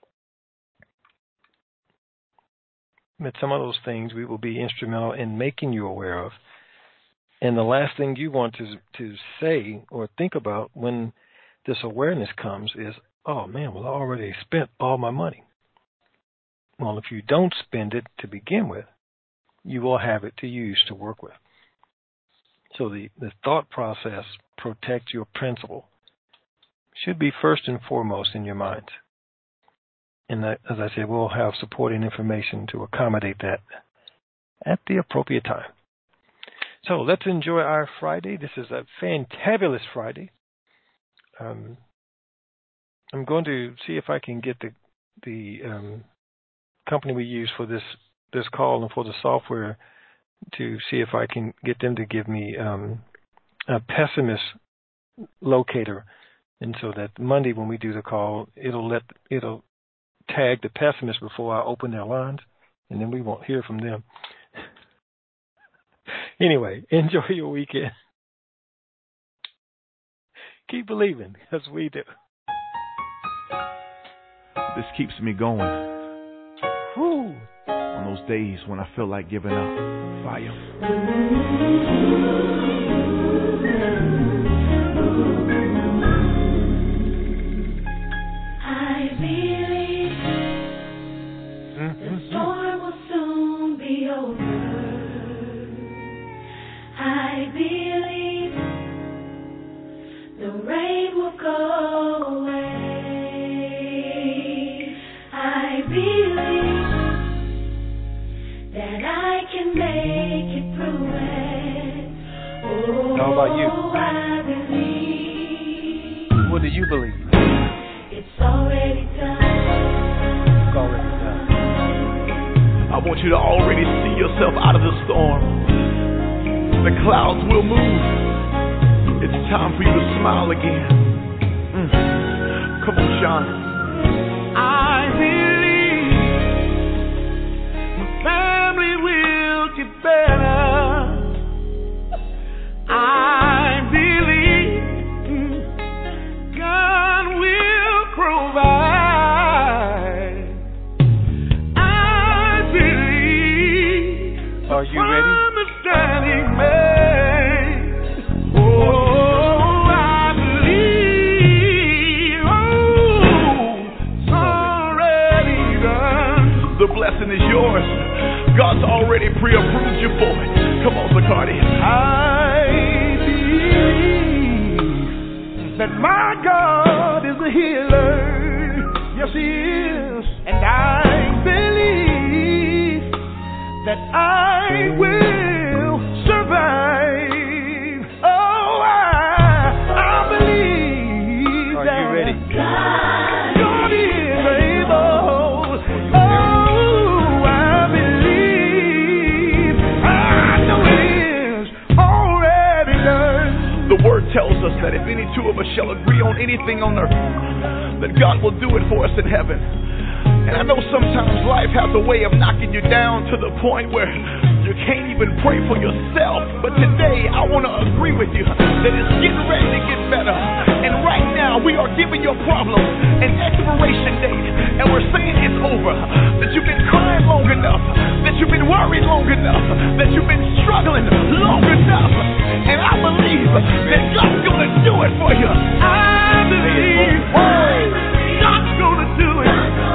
But some of those things we will be instrumental in making you aware of. And the last thing you want to to say or think about when this awareness comes is, oh man, well I already spent all my money. Well, if you don't spend it to begin with, you will have it to use to work with. So the, the thought process, protect your principal, should be first and foremost in your mind. And that, as I said, we'll have supporting information to accommodate that at the appropriate time. So let's enjoy our Friday. This is a fantabulous Friday. Um, I'm going to see if I can get the the um, company we use for this this call and for the software to see if I can get them to give me um, a pessimist locator, and so that Monday when we do the call, it'll let it'll tag the pessimist before I open their lines, and then we won't hear from them. Anyway, enjoy your weekend. Keep believing, as we do.
This keeps me going.
Whew.
On those days when I feel like giving up. Fire.
I believe the storm will soon be over. I believe the rain will go away. I believe that I can make it through it. Oh,
how about you?
I believe.
What do you believe?
It's already done.
It's already done.
I want you to already see yourself out of the storm. The clouds will move. It's time for you to smile again. Mm. Come on, Sean. I believe my family will get better. I believe God will provide. I believe.
Are you ready?
That He made. Oh, I believe. Oh, it's already done. The blessing is yours. God's already pre-approved you for it. Come on, Zacardi. I believe that my God is a healer. Yes, He is. And I believe that I will survive. Oh, I, I believe.
Are
that
you ready?
God, God is able. Oh, I believe. I know it is already done. The word tells us that if any two of us shall agree on anything on earth, that God will do it for us in heaven. And I know sometimes life has a way of knocking you down to the point where you can't even pray for yourself. But today I want to agree with you that it's getting ready to get better. And right now we are giving your problem an expiration date. And we're saying it's over. That you've been crying long enough. That you've been worried long enough. That you've been struggling long enough. And I believe that God's going to do it for you. I believe God's going to do it.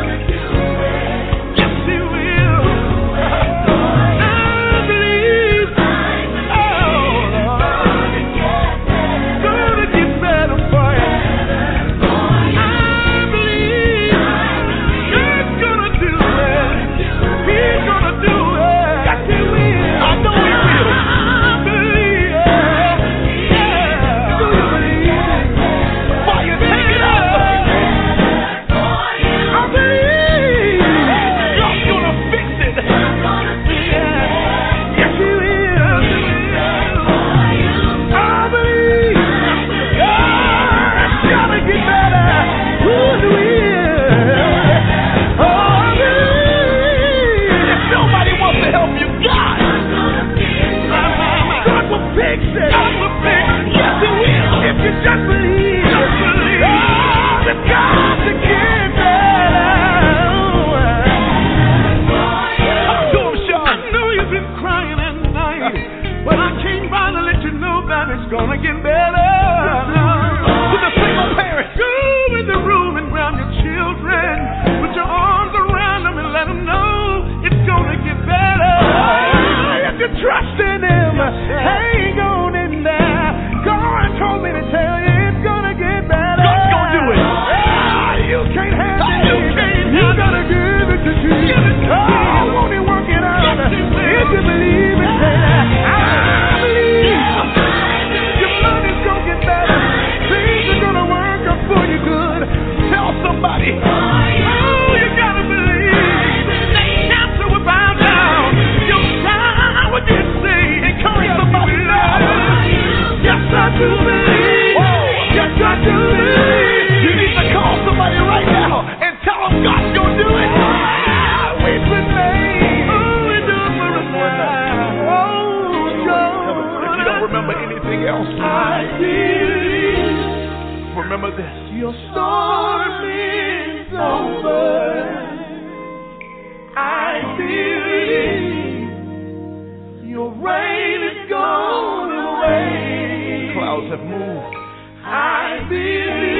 Trust in Him. Hang on in there. God told me to tell you it's gonna get better. God's gonna do it. Ah, you can't have it. You can't. You gotta give it to Jesus. Oh, won't He work it out? If you believe it, say that. I believe. Your money's gonna get better. Things are gonna work out for you good. Tell somebody. Oh, you gotta believe. The cancer will bow down. Your child will get sick. The rain is gone away.
Clouds have moved.
I believe.